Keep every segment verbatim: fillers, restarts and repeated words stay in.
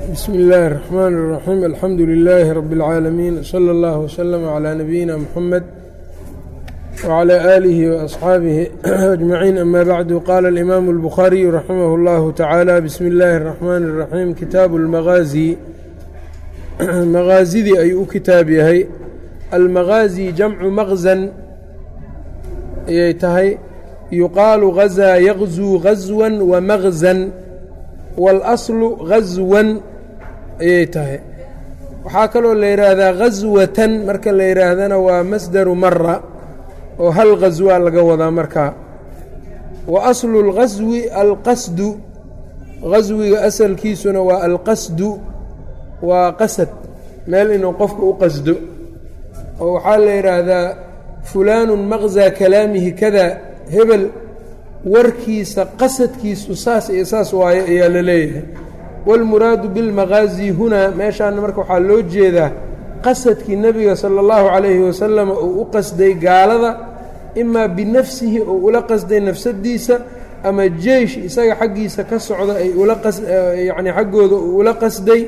بسم الله الرحمن الرحيم الحمد لله رب العالمين صلى الله وسلم على نبينا محمد وعلى آله وأصحابه أجمعين أما بعد قال الإمام البخاري رحمه الله تعالى بسم الله الرحمن الرحيم كتاب المغازي مغازدii ayuu u kitaab yahay almagaazi jamcu maqzan ayay tahay yuqaalu gazaa yaqzuu gazwan wa maqzan waalaslu gazwan ayay tahay waxaa kaloo la yidhaahdaa gazwatan marka la yidhaahdana waa masdaru mara oo hal gazwa laga wadaa markaa wa aslu اlgaswi alqasdu gaswiga asalkiisuna waa alqasdu waa qasad meel inuu qofka u qasdo oo waxaa la yidhaahdaa fulaanu maqzaa kalaamihi kada hebel warkiisa qasadkiisu saas iyo saas waayo ayaa la leeyahay wاlmuraadu biاlmagaazi hunaa meeshaana marka waxaa loo jeedaa qasadkii nebiga sala اllahu calayhi wasalam uu u qasday gaalada imaa binafsihi oo ula qasday nafsadiisa ama jeish isaga xaggiisa ka socda ay ula yani xaggooda uu ula qasday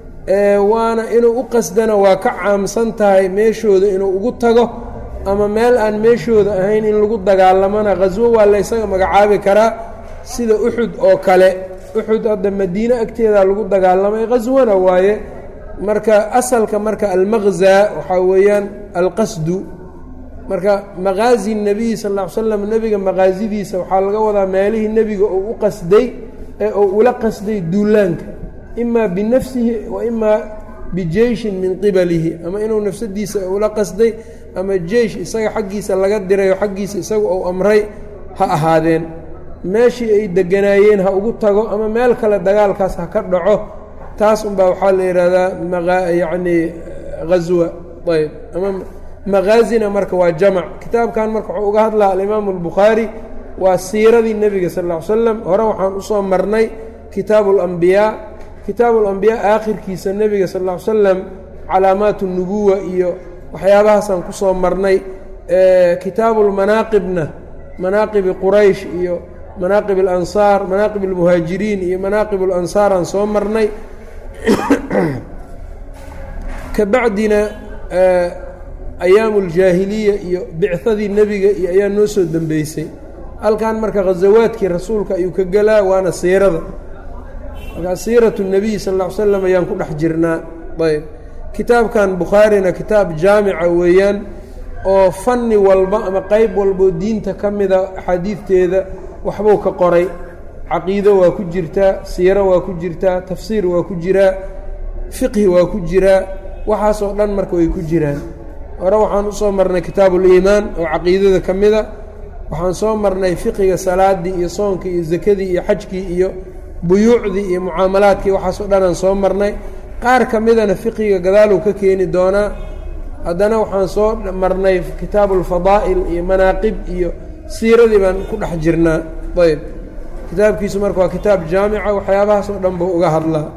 waana inuu u qasdana waa ka caamsan tahay meeshooda inuu ugu tago ama meel aan meeshooda ahayn in lagu dagaalamana khaswo waa la ysaga magacaabi karaa sida uxud oo kale uxud hadda madiine agteeda lagu dagaalamay khaswana waaye marka asalka marka almaqzaa waxaa weeyaan alqasdu marka maqaazi nebiyi sal ll ly slam nebiga maqaasidiisa waxaa laga wadaa meelihii nebiga uu u qasday ee uu ula qasday duulaanka ima binafsihi wa imaa bijeyshin min qibalihi ama inuu nafsadiisa ula qasday ama jeish isaga xaggiisa laga dirayo xaggiisa isaga uu amray ha ahaadeen meeshii ay deganaayeen ha ugu tago ama meel kale dagaalkaas ha ka dhaco taas unbaa waxaa la yidhaahdaa yacni ghaswa ayb ama maqaazina marka waa jamac kitaabkan marka wuxuu uga hadlaa alimaamu albukhaari waa siiradii nebiga sal ll ly slam hore waxaan usoo marnay kitaabu alambiyaa kitaabu alambiyaa aakhirkiisa nebiga sal ll ly slam calaamaat اnubuwa iyo waxyaabahaasaan ku soo marnay kitaabu lmanaaqibna manaaqibi quraysh iyo manaaqib alansaar manaaqib almuhaajiriin iyo manaaqib alansaar aan soo marnay ka bacdina ayaamu aljaahiliya iyo bicadii nebiga iyo ayaa noo soo dembeysay halkan marka ghasawaadkii rasuulka ayuu ka gelaa waana siirada markaa siiratu nebiy sal ll ly slam ayaan ku dhex jirnaa ayb kitaabkan bukhaarina kitaab jaamica weeyaan oo fanni walba ama qeyb walboo diinta ka mida axaadiidteeda waxbuu ka qoray caqiido waa ku jirtaa siiro waa ku jirtaa tafsiir waa ku jiraa fiqhi waa ku jiraa waxaasoo dhan marka way ku jiraan hore waxaan usoo marnay kitaabuliimaan oo caqiidada ka mida waxaan soo marnay fiqiga salaadii iyo soonkii iyo zakadii iyo xajkii iyo buyuucdii iyo mucaamalaadkii waxaasoo dhan aan soo marnay qaar ka midana fiqiga gadaaluu ka keeni doonaa haddana waxaan soo marnay kitaabu alfadaa'il iyo manaaqib iyo siiradii baan ku dhex jirnaa ayb kitaabkiisu marka waa kitaab jaamica waxyaabahaasoo dhan buu uga hadlaa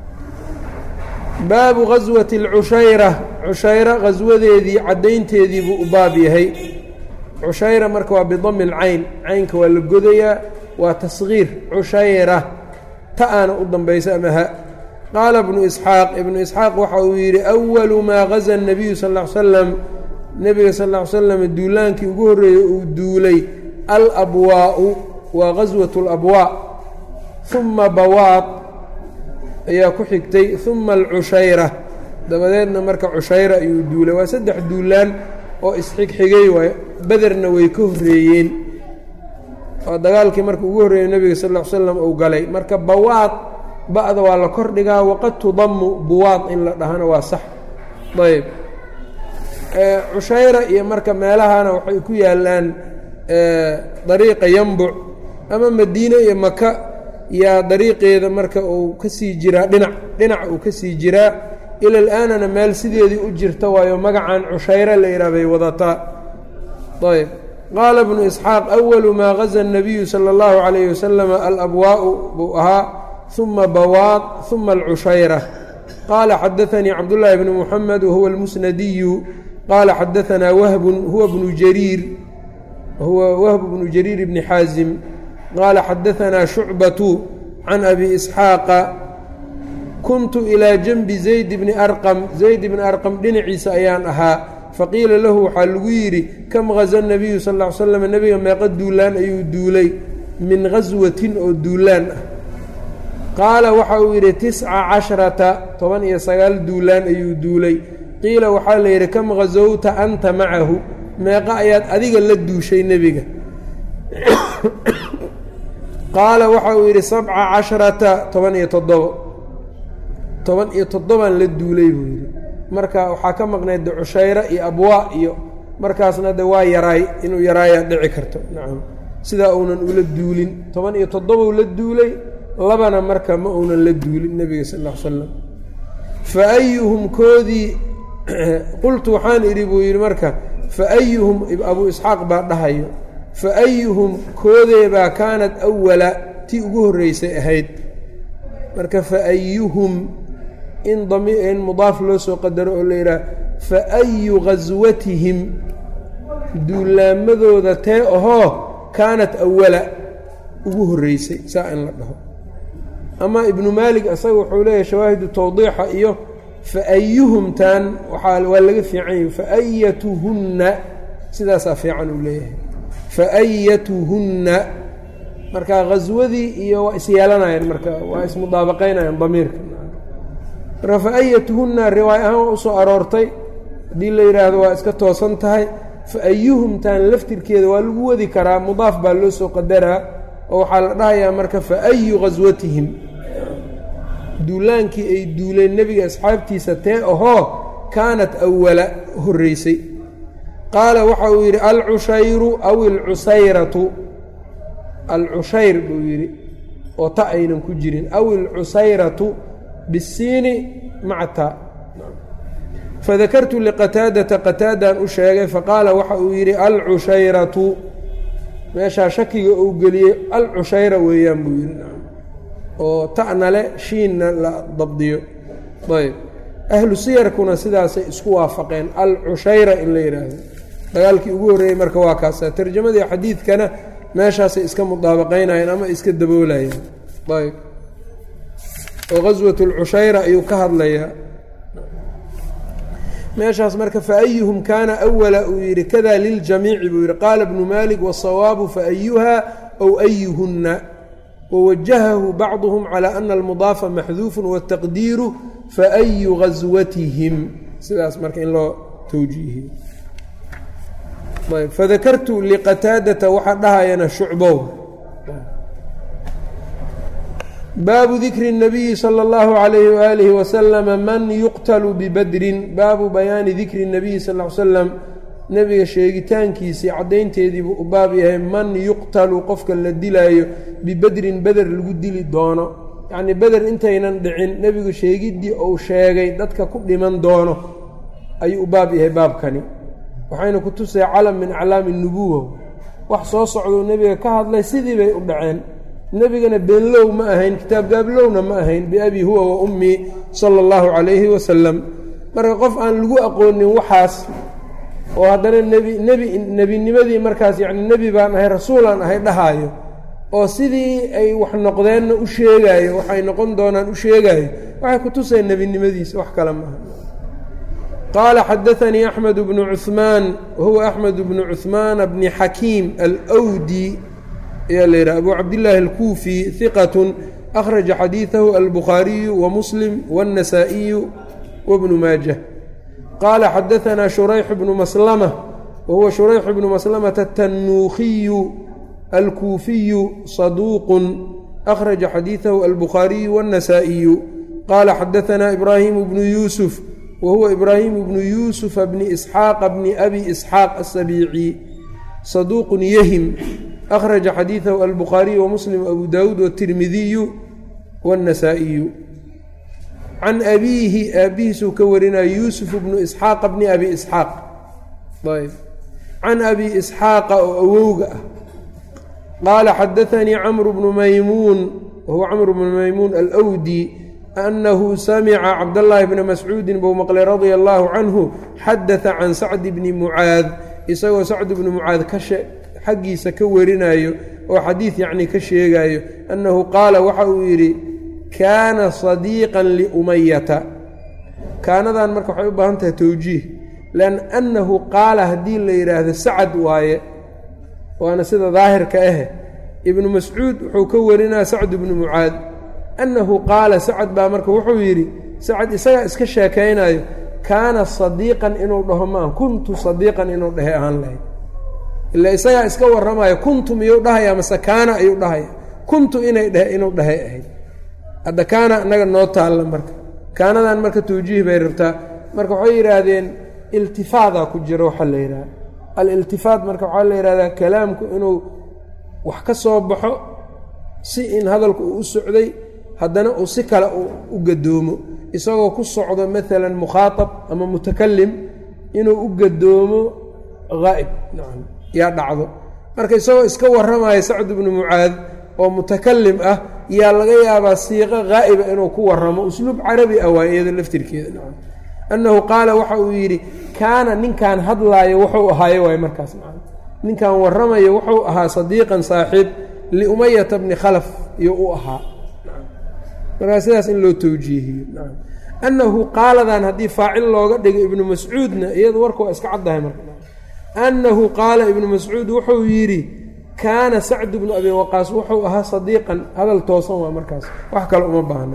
baabu gaswati alcushayra cushayra gaswadeedii caddaynteedii buu u baab yahay cushayra marka waa bidami alcayn caynka waa la godayaa waa tasgiir cushayra ta aana u dambaysa ama ha qaala ibnu isxaaq ibnu isxaaq waxa uu yidhi awalu maa gaza nabiyu sal ll ly slam nebiga sal ll ly slam duulaankii ugu horreeyey uu duulay alabwaa'u waa gaswat alabwaa uma bawaad ayaa ku xigtay uma alcushayra dabadeedna marka cushayra ayuu duulay waa saddex duulaan oo isxigxigay waay bederna way ka horreeyeen oo dagaalkii marka ugu horreeyey nebiga sal ll ly slam uu galay marka bawaad ba'da waa la kor dhigaa waqad tudamu buwaad in la dhahana waa sax ayb cushayra iyo marka meelahana waxay ku yaalaan dariiqa yambuc ama madiine iyo maka yaa dariiqeeda marka uu ka sii jiraa dhinac dhinac uu ka sii jiraa ila alaanana meel sideedii u jirta waayo magacan cushayra la yidhaah bay wadataa ayb qaala ibnu isxaaq awalu maa gaza الnabiyu salى اllahu عalayhi wasalam alabwaa'u buu ahaa uma bawaad uma alcushayra qaala xadaanii cabdullaahi bnu muxamed wahuwa almusnadiyu qaala xadaanaa wahbun huwa bnu jariir huwa wahb bnu jariir bni xaazim qaala xadaanaa shucbatu can abi isxaaqa kuntu ilaa janbi zayd bni arqam zayd bni arqam dhinaciisa ayaan ahaa faqiila lahu waxaa lagu yidhi kam gaza nabiyu sal ll ly slam nebiga meeqa duulaan ayuu duulay min gaswatin oo duulaan ah qaala waxa uu yidhi tisca casharata toban iyo sagaal duulaan ayuu duulay qiila waxaa la yidhi kam gasowta anta macahu meeqa ayaad adiga la duushay nebiga qaala waxa uu yidhi sabca casharata toban iyo toddobo toban iyo toddobaan la duulay buu yidhi marka waxaa ka maqnayd de cushayre iyo abwaa iyo markaasna de waa yaraay inuu yaraayaa dhici karto nacam sidaa uunan ula duulin toban iyo toddobou la duulay labana marka ma uunan la duulin nebiga sal ll ly slam fa ayuhum koodii qultu waxaan idhi buu yidhi marka fa ayuhum abuu isxaaq baa dhahayo fa ayuhum koodeebaa kaanad awala tii ugu horreysay ahayd marka fa ayuhum in in mudaaf loo soo qadaro oo la yidhaha fa ayu gaswatihim duulaamadooda tee ahoo kaanat awala ugu horreysay saa in la dhaho ama ibnu maalik asaga wuxuu leeyahay shawaahidu tawdiixa iyo fa ayuhumtaan waaa waa laga fiican yahi fa ayatuhunna sidaasaa fiican uu leeyahay fa ayatuhunna marka gaswadii iyo waa isyeelanayaan marka waa ismudaabaqaynayaan damiirka marka fa ayatuhunna riwaaya ahaan waa usoo aroortay haddii la yidhaahdo waa iska toosan tahay fa ayuhumtaan laftirkeeda waa lagu wadi karaa mudaaf baa loo soo qadaraa oo waxaa la dhahayaa marka fa ayu gaswatihim duulaankii ay duuleen nebiga asxaabtiisa tee ahoo kaanat awala horreysay qaala waxa uu yidhi alcushayru aw alcusayratu alcushayr buu yidhi oo ta aynan ku jirin aw alcusayratu bisiini maca ta fadakartu liqataadata qataadaan u sheegay faqaala waxa uu yidhi alcushayratu meeshaa shakiga uu geliyey alcushayra weeyaan buu yidhi oo ta'na le shiinna la dabdiyo ayb ahlu siyarkuna sidaasay isku waafaqeen alcushayra in la yidhaahdo dagaalkii ugu horreeyey marka waa kaasa tarjamadii xadiidkana meeshaasay iska mudaabaqaynayeen ama iska daboolayeen ayb oo gaswat alcushayra ayuu ka hadlayaa meeshaas marka fa ayuhum kaana awala uu yidhi kada liljamiici buu yidhi qaala ibnu maalik wasawaabu fa ayuha aw ayuhunna wawajahahu bacduhum calaa ana almudaafa maxduufun wataqdiiru fa ayu gaswatihim sidaas marka in loo towjiihiyo ayb fadakartu liqataadata waxaa dhahayana shucbow baabu dikri الnabiyi salى اllahu عalayhi waalihi wasalama man yuqtalu bibadrin baabu bayaani dikri الnabiyi sal ly slam nebiga sheegitaankiisii caddaynteediibuu u baab yahay man yuqtalu qofka la dilaayo bibedrin beder lagu dili doono yacnii beder intaynan dhicin nebigu sheegiddii uu sheegay dadka ku dhiman doono ayuu u baab yahay baabkani waxayna ku tusay calam min aclaami nubuwa wax soo socdou nebiga ka hadlay sidii bay u dhaceen nebigana beenlow ma ahayn kitaab gaablowna ma ahayn biabii huwa wa ummii sala allahu calayhi wasalam marka qof aan lagu aqoonin waxaas oo haddana nebi nebi nebinimadii markaas yacni nebi baan ahay rasuulaan ahay dhahaayo oo sidii ay wax noqdeenna u sheegaayo waxay noqon doonaan u sheegaayo waxay ku tuseen nebinimadiisa wax kale maaha qaala xadaanii axmed bnu cuhmaan wahuwa axmed bnu cuhmaana bni xakiim alwdi ayaa la yidhaha abu cabdillaahi alkuufi hiqatun akhraja xadiidahu albukhaariyu wa muslim waannasaa'iyu wabnu maajah qaala xadaanaa shurayx bnu maslama wahuwa shurayx bnu maslamata atannuukhiyu alkuufiyu saduuqun akhraja xadiidahu albukhaariyu waannasaa'iyu qaala xadaanaa ibraahimu bnu yuusuf wahuwa ibraahimu bnu yuusufa bni isxaaqa bni abi isxaaq asabiici saduuqun yahim akhraja xadiidahu albukhaariyu wamuslim abu daawuud watirmidiyu waannasaa'iyu can abiihi aabbihiisuu ka warinaya yuusuf bnu isxaaqa bni abi isxaaq ayb can abi isxaaqa oo awowga ah qaala xadaanii camru bnu maymuun wahuwa camru bnu maymuun alwdi annahu samica cabdallaahi bna mascuudin buu maqlay radia allaahu canhu xadada can sacdi bni mucaad isagoo sacd bni mucaad ka xaggiisa ka warinayo oo xadiid yacnii ka sheegayo annahu qaala waxa uu yidhi kaana sadiiqan liumayata kaanadan marka waxay u baahan tahay towjiih lan annahu qaala haddii la yidhaahdo sacad waaye waana sida daahirka ah ibnu mascuud wuxuu ka warinaa sacd ibnu mucaad annahu qaala sacad baa marka wuxuu yidhi sacad isagaa iska sheekaynayo kaana sadiiqan inuu dhaho maa kuntu sadiiqan inuu dhahay ahaan lahayd ilaa isagaa iska warramayo kuntu miyuu dhahaya mase kaana ayuu dhahaya kuntu inay dheh inuu dhahay ahayd hadda kaana annaga noo taalla marka kaanadan marka tawjiih bay rabtaa marka waxay yidhaahdeen iltifaadaa ku jiro waxaa la yidhaha aliltifaat marka waxaa la yidhahdaa kalaamku inuu wax ka soo baxo si in hadalku uu u socday haddana uu si kale u gadoomo isagoo ku socdo maalan mukhaatab ama mutakalim inuu u gadoomo haa'ib nacam yaa dhacdo marka isagoo iska warramaya sacd ibnu mucaad oo mutakalim ah yaa laga yaabaa siiqo haa'iba inuu ku warramo usluub carabi ah waa iyada laftirkeeda nacam annahu qaala waxa uu yidhi kaana ninkan hadlaayo wuxuu ahaaye waay markaas nacam ninkan warramayo wuxuu ahaa sadiiqan saaxiib liumayata bni khalaf iyo u ahaa markaa sidaas in loo tawjiihiyo nacam annahu qaaladan haddii faacil looga dhigo ibnu mascuudna iyadu warka waa iska caddahay marka annahu qaala ibnu mascuud wuxuu yidhi kaana sacd bnu abi waqaas wuxuu ahaa sadiiqan hadal toosan waa markaas wax kale uma baahna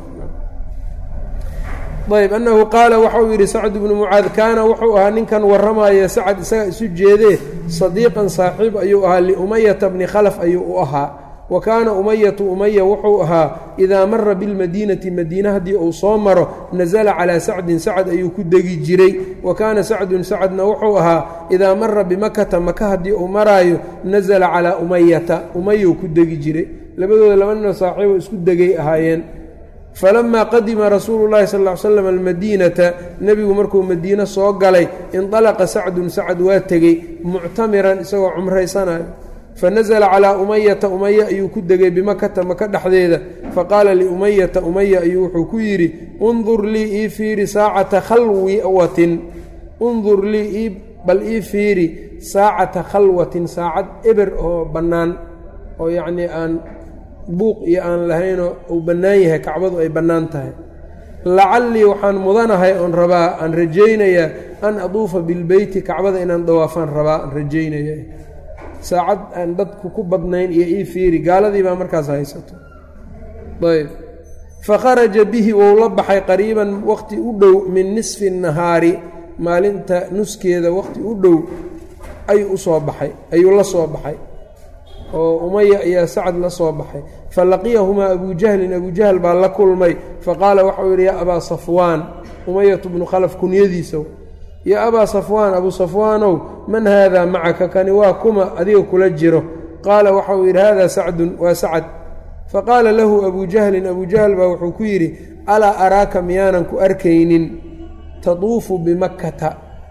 ayb annahu qaala waxau yidhi sacd bnu mucaad kaana wuxuu ahaa ninkan warramaya sacad isaga isu jeedee sadiiqan saaxiib ayuu ahaa liumayata bni khalaf ayuu u ahaa wa kaana umayatu umaya wuxuu ahaa idaa mara bilmadiinati madiina haddii uu soo maro nasala calaa sacdin sacad ayuu ku degi jiray wa kaana sacdun sacadna wuxuu ahaa idaa mara bimakata maka haddii uu maraayo nasala calaa umayata umayuu ku degi jiray labadooda laba ninoo saaxiibo isku degay ahaayeen falamaa qadima rasuulu llahi sal ll ly slam almadiinata nebigu markuu madiine soo galay indalaqa sacdun sacad waa tegey muctamiran isagoo cumraysanayo fanasala calaa umayata umaya ayuu ku degay bimakata maka dhexdeeda faqaala liumayata umaya ayuu wuxuu ku yidhi undur lii ii fiiri saacata khalwatin undur lii ii bal ii fiiri saacata khalwatin saacad eber oo bannaan oo yacnii aan buuq iyo aan lahaynoo uu bannaan yahay kacbadu ay bannaan tahay lacallii waxaan mudanahay oon rabaa aan rajaynayaa an aduufa bilbeyti kacbada inaan dawaafaan rabaa aan rajaynaya saacad aan dadku ku badnayn iyo ii fiiri gaaladii baa markaas haysato ayb fakharaja bihi wou la baxay qariiban waqti u dhow min nisfi nahaari maalinta nuskeeda waqti u dhow ayuu u soo baxay ayuu la soo baxay oo umaya ayaa sacad la soo baxay falaqiyahumaa abuu jahlin abuu jahl baa la kulmay faqaala waxau yidhi yaa abaa safwaan umayatu bnu khalaf kunyadiisa yaa abaa safwaan abuu safwaanow man haadaa macaka kani waa kuma adiga kula jiro qaala waxau yidhi haadaa sacdun waa sacad faqaala lahu abuu jahlin abuu jahl baa wuxuu ku yidhi alaa araaka miyaanan ku arkaynin taduufu bimakkata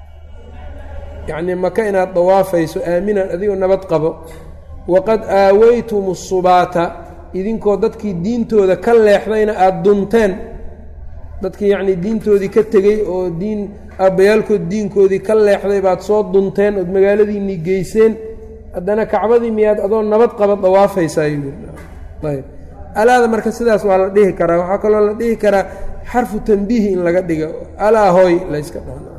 yacnii maka inaad dawaafayso aaminan adigoo nabad qabo waqad aawaytum usubaata idinkoo dadkii diintooda ka leexdayna aada dunteen dadkii yacnii diintoodii ka tegey oo diin aabbayaalkood diinkoodii ka leexday baad soo dunteen ood magaaladiinnii geyseen haddana kacbadii miyaad adoo nabad qaba dawaafaysaa yuu ayb alaada marka sidaas waa la dhihi karaa waxaa kaloo la dhihi karaa xarfu tanbiihi in laga dhigo alaa hooy layska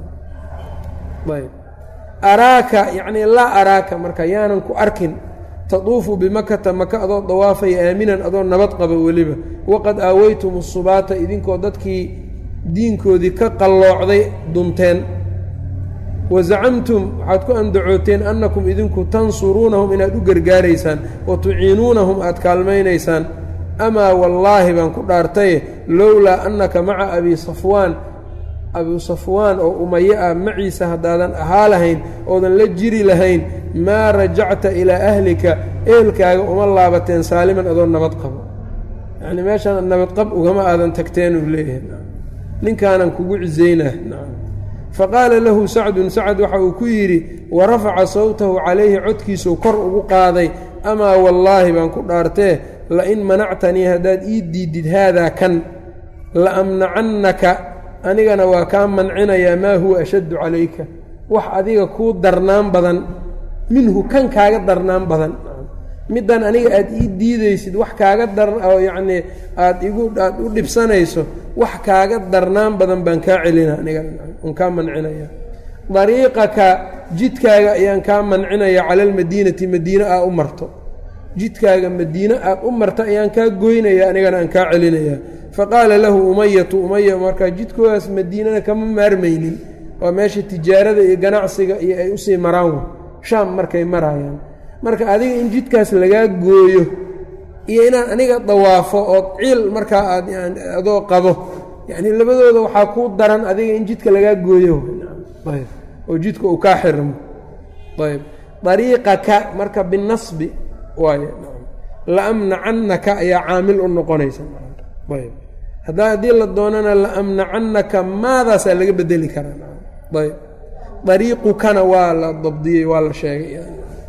dhoayb araaka yacnii laa araaka marka yaanan ku arkin taduufu bimakata maka adoo dawaafaya aaminan adoo nabad qaba weliba waqad aawaytum usubaata idinkoo dadkii diinkoodii ka qalloocday dunteen wazacamtum waxaad ku andacooteen annakum idinku tansuruunahum inaad u gargaaraysaan wa tuciinuunahum aad kaalmaynaysaan amaa wallaahi baan ku dhaartaye lowlaa annaka maca abii safwaan abuu safwaan oo umaye ah maciisa haddaadan ahaa lahayn oodan la jiri lahayn maa rajacta ilaa ahlika ehelkaaga uma laabateen saaliman adoo nabad qabo yacnii meeshaan nabadqab ugama aadan tagteen uu leeyahay ninkaanan kugu cisaynah nacam faqaala lahu sacdun sacad waxa uu ku yidhi wa rafaca sawtahu calayhi codkiisuu kor ugu qaaday amaa wallaahi baan ku dhaartee lain manactanii haddaad ii diidid haadaa kan la amnacannaka anigana waa kaa mancinayaa maa huwa ashaddu calayka wax adiga kuu darnaan badan minhu kan kaaga darnaan badan middan aniga aad ii diidaysid wax kaaga daran oo yacnii aad igu aad u dhibsanayso wax kaaga darnaan badan baan kaa celina aniga un kaa mancinaya dariiqaka jidkaaga ayaan kaa mancinaya cala almadiinati madiine aa u marto jidkaaga madiine aad u marta ayaan kaa goynaya anigana aan kaa celinaya faqaala lahu umayatu umaya markaa jidkoodaas madiinana kama maarmaynin waa meesha tijaarada iyo ganacsiga iyo ay usii maraan shaam markay maraayaan marka adiga in jidkaas lagaa gooyo iyo inaan aniga dawaafo ood ciil markaa aad adoo qabo yacnii labadooda waxaa kuu daran adiga in jidka lagaa gooyo ayb oo jidka uu kaa xirmo ayb dariiqaka marka binasbi waaye laamnacannaka ayaa caamil u noqonaysa ayb haddaa haddii la doonana laamnacannaka maadaasaa laga bedeli karaa ayb dariiqukana waa la dabdiyey waa la sheegay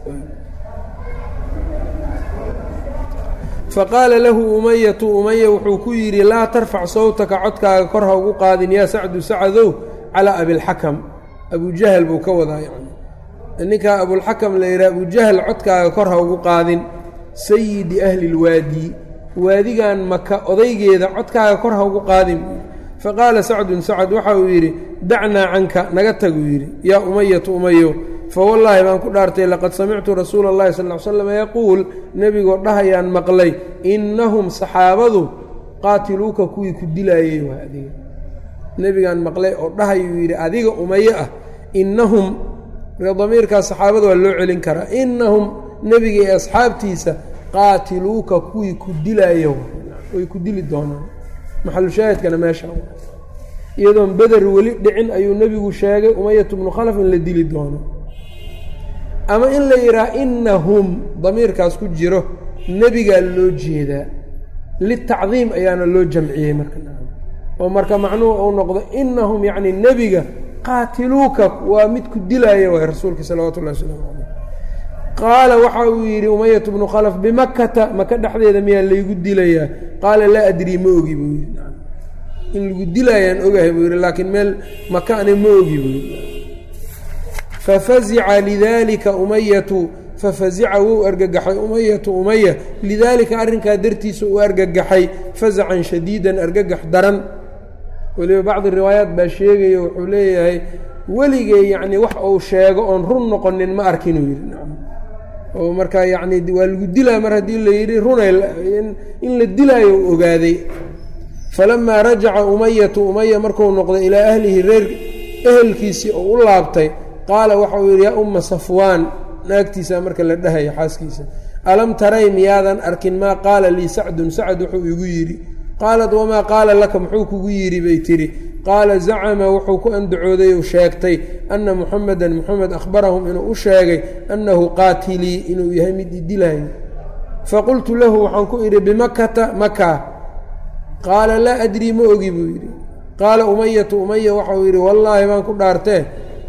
faqaala lahu umayatu umaya wuxuu ku yidhi laa tarfac sawtaka codkaaga kor ha ugu qaadin yaa sacdu sacadow calaa abilxakam abujahal buu ka wadaa yani ninkaa abulxakam la yidhaha abujahal codkaaga kor ha ugu qaadin sayidi ahli lwaadi waadigan maka odaygeeda codkaaga kor ha ugu qaadin faqaala sacdun sacad waxa uu yidhi dacnaa canka naga taguu yidhi yaa umayatu umayo fawallaahi baan ku dhaartay laqad samictu rasuula اllahi sal ly slam yaquul nebigoo dhahayaan maqlay innahum saxaabadu qaatiluuka kuwii ku dilaayey waa adiga nebigaan maqlay oo dhahayuu yidhi adiga umaye ah innahum damiirkaas saxaabada waa loo celin karaa innahum nebiga ee asxaabtiisa qaatiluuka kuwii ku dilaayo way ku dili doonaan maxalushaahidkana meesha iyadoon beder weli dhicin ayuu nebigu sheegay umayatu bnu khalaf in la dili doono ama in la yidhaha innahum damiirkaas ku jiro nebigaa loo jeedaa litacdiim ayaana loo jamciyey marka oo marka macnuhu uu noqdo innahum yacni nebiga qaatiluuka waa mid ku dilaaya waay rasuulka salawaatu ullahi wasalaamu calayh qaala waxa uu yidhi umayatu bnu khalaf bimakata maka dhexdeeda miyaa laygu dilayaa qaala laa adrii ma ogi buu yidhi in lagu dilaayaan ogahay buu yidhi laakiin meel maka ani ma ogi buu yidhi fafazica lidaalika umayatu fafazica wuu argagaxay umayatu umaya lidaalika arrinkaa dartiisa uu argagaxay fazacan shadiidan argagax daran weliba bacdi riwaayaat baa sheegaya wuxuu leeyahay weligee yacnii wax uu sheego oon run noqonin ma arkinuu yidhi oo markaa yacnii waa lagu dilaa mar haddii la yidhi runay in la dilaayo u ogaaday falamaa rajaca umayatu umaya markuu noqday ilaa ahlihi reer ehelkiisii oo u laabtay qaala waxa uu yidhi yaa umma safwaan naagtiisa marka la dhahaya xaaskiisa alam taray miyaadan arkin maa qaala lii sacdun sacd wuxuu igu yidhi qaalat wamaa qaala laka muxuu kugu yidhi bay tidhi qaala zacama wuxuu ku andacooday ou sheegtay anna muxamedan muxamed akhbarahum inuu u sheegay annahu qaatilii inuu yahay mid idilaayo faqultu lahu waxaan ku idhi bimakata makaa qaala laa adrii ma ogi buu yidhi qaala umayatu umaya waxauu yidhi wallaahi baan ku dhaartee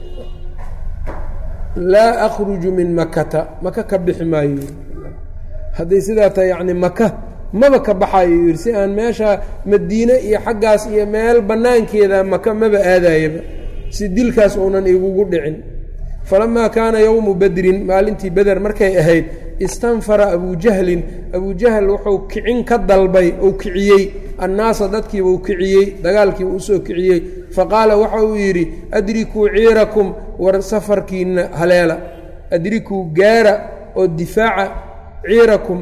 laa akhruju min makata maka ka bixi maayo hadday sidaa tahay yacni maka maba ka baxayo yidhi si aan meesha madiine iyo xaggaas iyo meel bannaankeeda maka maba aadayaba si dilkaas uunan igugu dhicin falamaa kaana yowmu badrin maalintii beder markay ahayd istanfara abuujahlin abuujahl wuxuu kicin ka dalbay ou kiciyey annaasa dadkiiba u kiciyey dagaalkiiba usoo kiciyey faqaala waxa uu yidhi adrikuu ciirakum war safarkiinna haleela adrikuu gaara oo difaaca ciirakum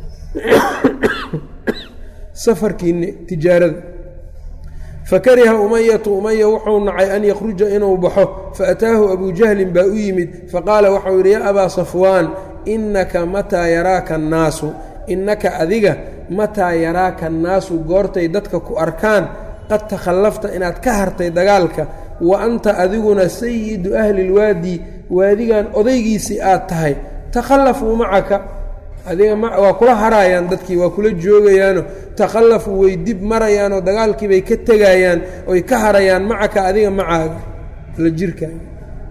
safarkiinna tijaarada fakariha umayatu umaya wuxuu nacay an yakhruja inuu baxo faataahu abuujahlin baa u yimid faqaala waxau yidhi yaa abaa safwaan innaka mataa yaraaka annaasu innaka adiga mataa yaraaka annaasu goortay dadka ku arkaan qad takhallafta inaad ka hartay dagaalka wa anta adiguna sayidu ahli lwaadi waadigan odaygiisii aad tahay takhallafuu macaka adiga waa kula haraayaan dadkii waa kula joogayaano takhallafuu way dib marayaanoo dagaalkii bay ka tegayaan oy ka harayaan macaka adiga macaaga la jirkaaga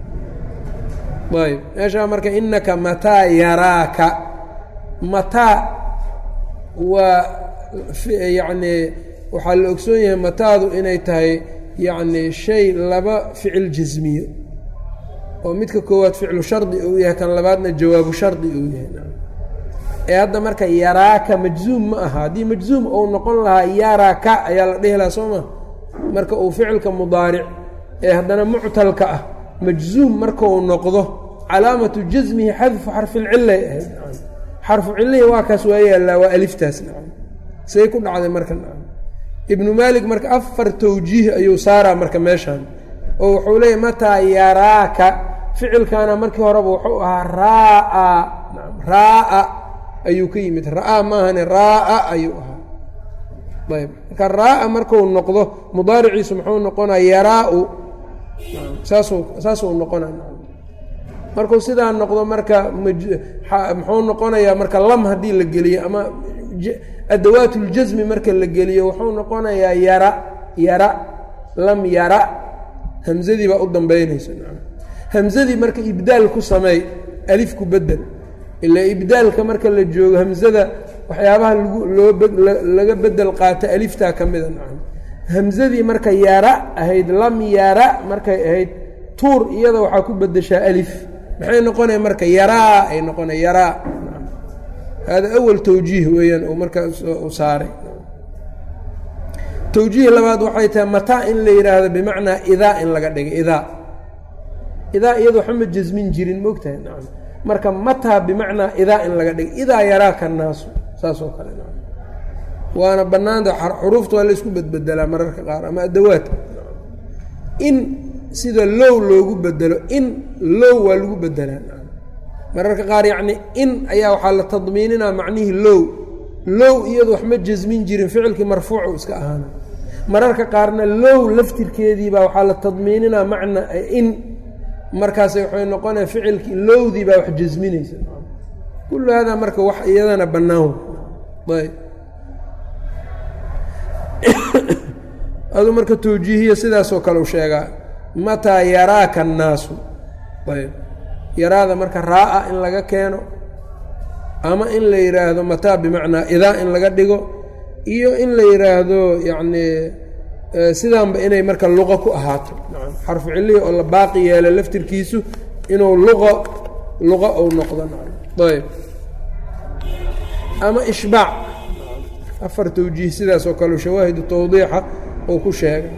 ayb meeshaa marka innaka mataa yaraaka mataa waa yacnii waxaa la ogsoon yahay mataadu inay tahay yacni shay laba ficil jasmiyo oo midka koowaad ficlu shardi uu yahay kan labaadna jawaabu shardi uu yahay ee hadda marka yaraaka majzuum ma aha haddii majzuum uu noqon lahaa yaraka ayaa la dhihi lahaa sooma marka uu ficilka mudaaric ee haddana muctalka ah majzuum marka uu noqdo calaamatu jasmihi xadfu xarfilcillay ahayd xarfu cillihii waa kaas waa yaallaa waa aliftaas say ku dhacday marka ibnu maalik marka afar tawjiih ayuu saaraa marka meeshaan oo wuxuu leeyahy mataa yaraaka ficilkaana markii horeba wuxuu ahaa raa raa ayuu ka yimid ra-a maahane raa ayuu ahaa ayb marka raa markuu noqdo mudaariciisu muxuu noqonaa yaraa-u saasuu saasuu noqonaa markuu sidaa noqdo marka muxuu noqonayaa marka lam haddii la geliyo ama adawaat اljasmi marka la geliyo wuxuu noqonayaa yara yara lam yara hamzadii baa u dambeynaysa hamzadii marka ibdaal ku sameey alif ku bedel ilaa ibdaalka marka la joogo hamzada waxyaabaha lagu loo laga bedel qaata aliftaa ka mida nacam hamzadii marka yara ahayd lam yara markay ahayd tuur iyada waxaa ku bedeshaa alif maxay noqonaya marka yaraa ay noqonaya yaraa hada awal tawjiih weeyaan oo marka u saaray tawjiih labaad waxay tahay mataa in la yidhaahdo bimacnaa idaa in laga dhigay idaa idaa iyadoo xama jasmin jirin moogtahay nacam marka mataa bimacnaa idaa in laga dhigay idaa yaraaka naasu saas oo kale nacam waana bannaanta xuruufta waa la isku bedbedelaa mararka qaar ama adawaadka in sida low loogu bedelo in low waa lagu bedelaa nacam mararka qaar yacni in ayaa waxaa la tadmiininaa macnihii low low iyadu wax ma jasmin jirin ficilkii marfuucu iska ahaana mararka qaarna low laftirkeedii baa waxaa la tadmiininaa macna in markaas waxay noqonaya ficilkii lowdii baa wax jasminaysa kullu haadaa marka wax iyadana bannaan ayb aduu marka tawjiihiya sidaasoo kale u sheegaa mataa yaraaka annaasu ayb yaraada marka raa-a in laga keeno ama in la yidhaahdo mataa bimacnaa idaa in laga dhigo iyo in la yidhaahdo yacni sidaanba inay marka luqa ku ahaato xarfu cilihi oo la baaqi yeelo laftirkiisu inuu luqa luqa ou noqdo ayb ama ishbaac afar tawjiih sidaasoo kale shawaahidu tawdiixa uu ku sheegay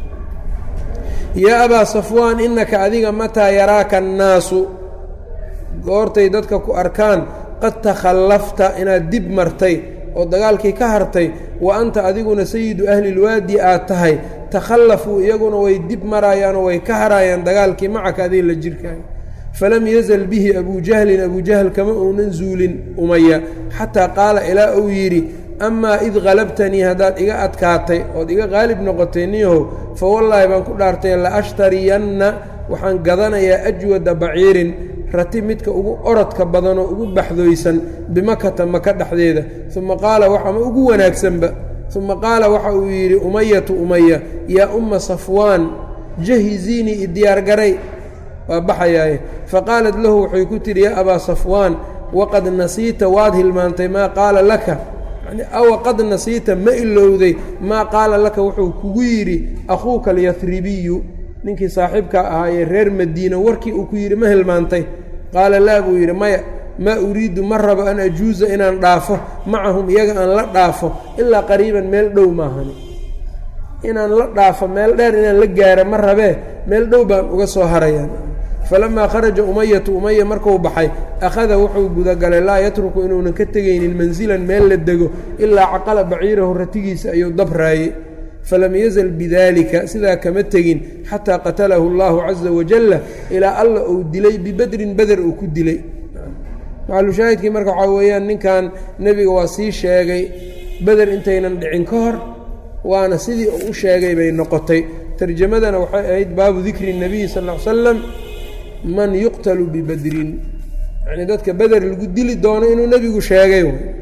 yaa abaa safwaan inaka adiga mataa yaraaka annaasu goortay dadka ku arkaan qad takhallafta inaad dib martay oo dagaalkii ka hartay wa anta adiguna sayidu ahlilwaadi aad tahay takhallafuu iyaguna way dib marayaanoo way ka haraayaan dagaalkii macaka adiga la jirkaayo falam yazal bihi abuu jahlin abuu jahl kama uunan zuulin umaya xataa qaala ilaa uu yidhi amaa id halabtanii haddaad iga adkaatay ood iga qaalib noqotay niyahow fa wallaahi baan ku dhaartay la ashtariyanna waxaan gadanayaa ajwada baciirin rati midka ugu orodka badanoo ugu baxdooysan bimakata maka dhexdeeda uma qaala waxama ugu wanaagsanba uma qaala waxa uu yidhi umayatu umaya yaa umma safwaan jahiziinii idiyaargaray waa baxayaaye faqaalat lahu waxay ku tidhi yaa abaa safwaan waqad nasiita waad hilmaantay maa qaala laka yani awa qad nasiita ma ilowday maa qaala laka wuxuu kugu yidhi akhuuka alyahribiyu ninkii saaxiibkaa ahaayee reer madiina warkii uu ku yidhi ma hilmaantay qaala laa buu yidhi maya maa uriidu ma rabo an ajuuza inaan dhaafo macahum iyaga aan la dhaafo ilaa qariiban meel dhow maahani inaan la dhaafo meel dheer inaan la gaaro ma rabee meel dhow baan uga soo harayaan falamaa kharaja umayatu umaya markuu baxay akhada wuxuu gudagalay laa yatruku inuunan ka tegaynin mansilan meel la dego ilaa caqala baciirahu ratigiisa ayuu dabraaye falam yazal bidaalika sidaa kama tegin xataa qatalahu allahu caza wajalla ilaa alla uu dilay bibedrin beder uu ku dilay maxalushaahidkii marka waxaa weeyaan ninkan nebiga waa sii sheegay beder intaynan dhicin ka hor waana sidii uu u sheegay bay noqotay tarjamadana waxay ahayd baabu dikri الnabiyi sal ll ly slam man yuqtalu bibedrin yani dadka beder lagu dili doono inuu nebigu sheegay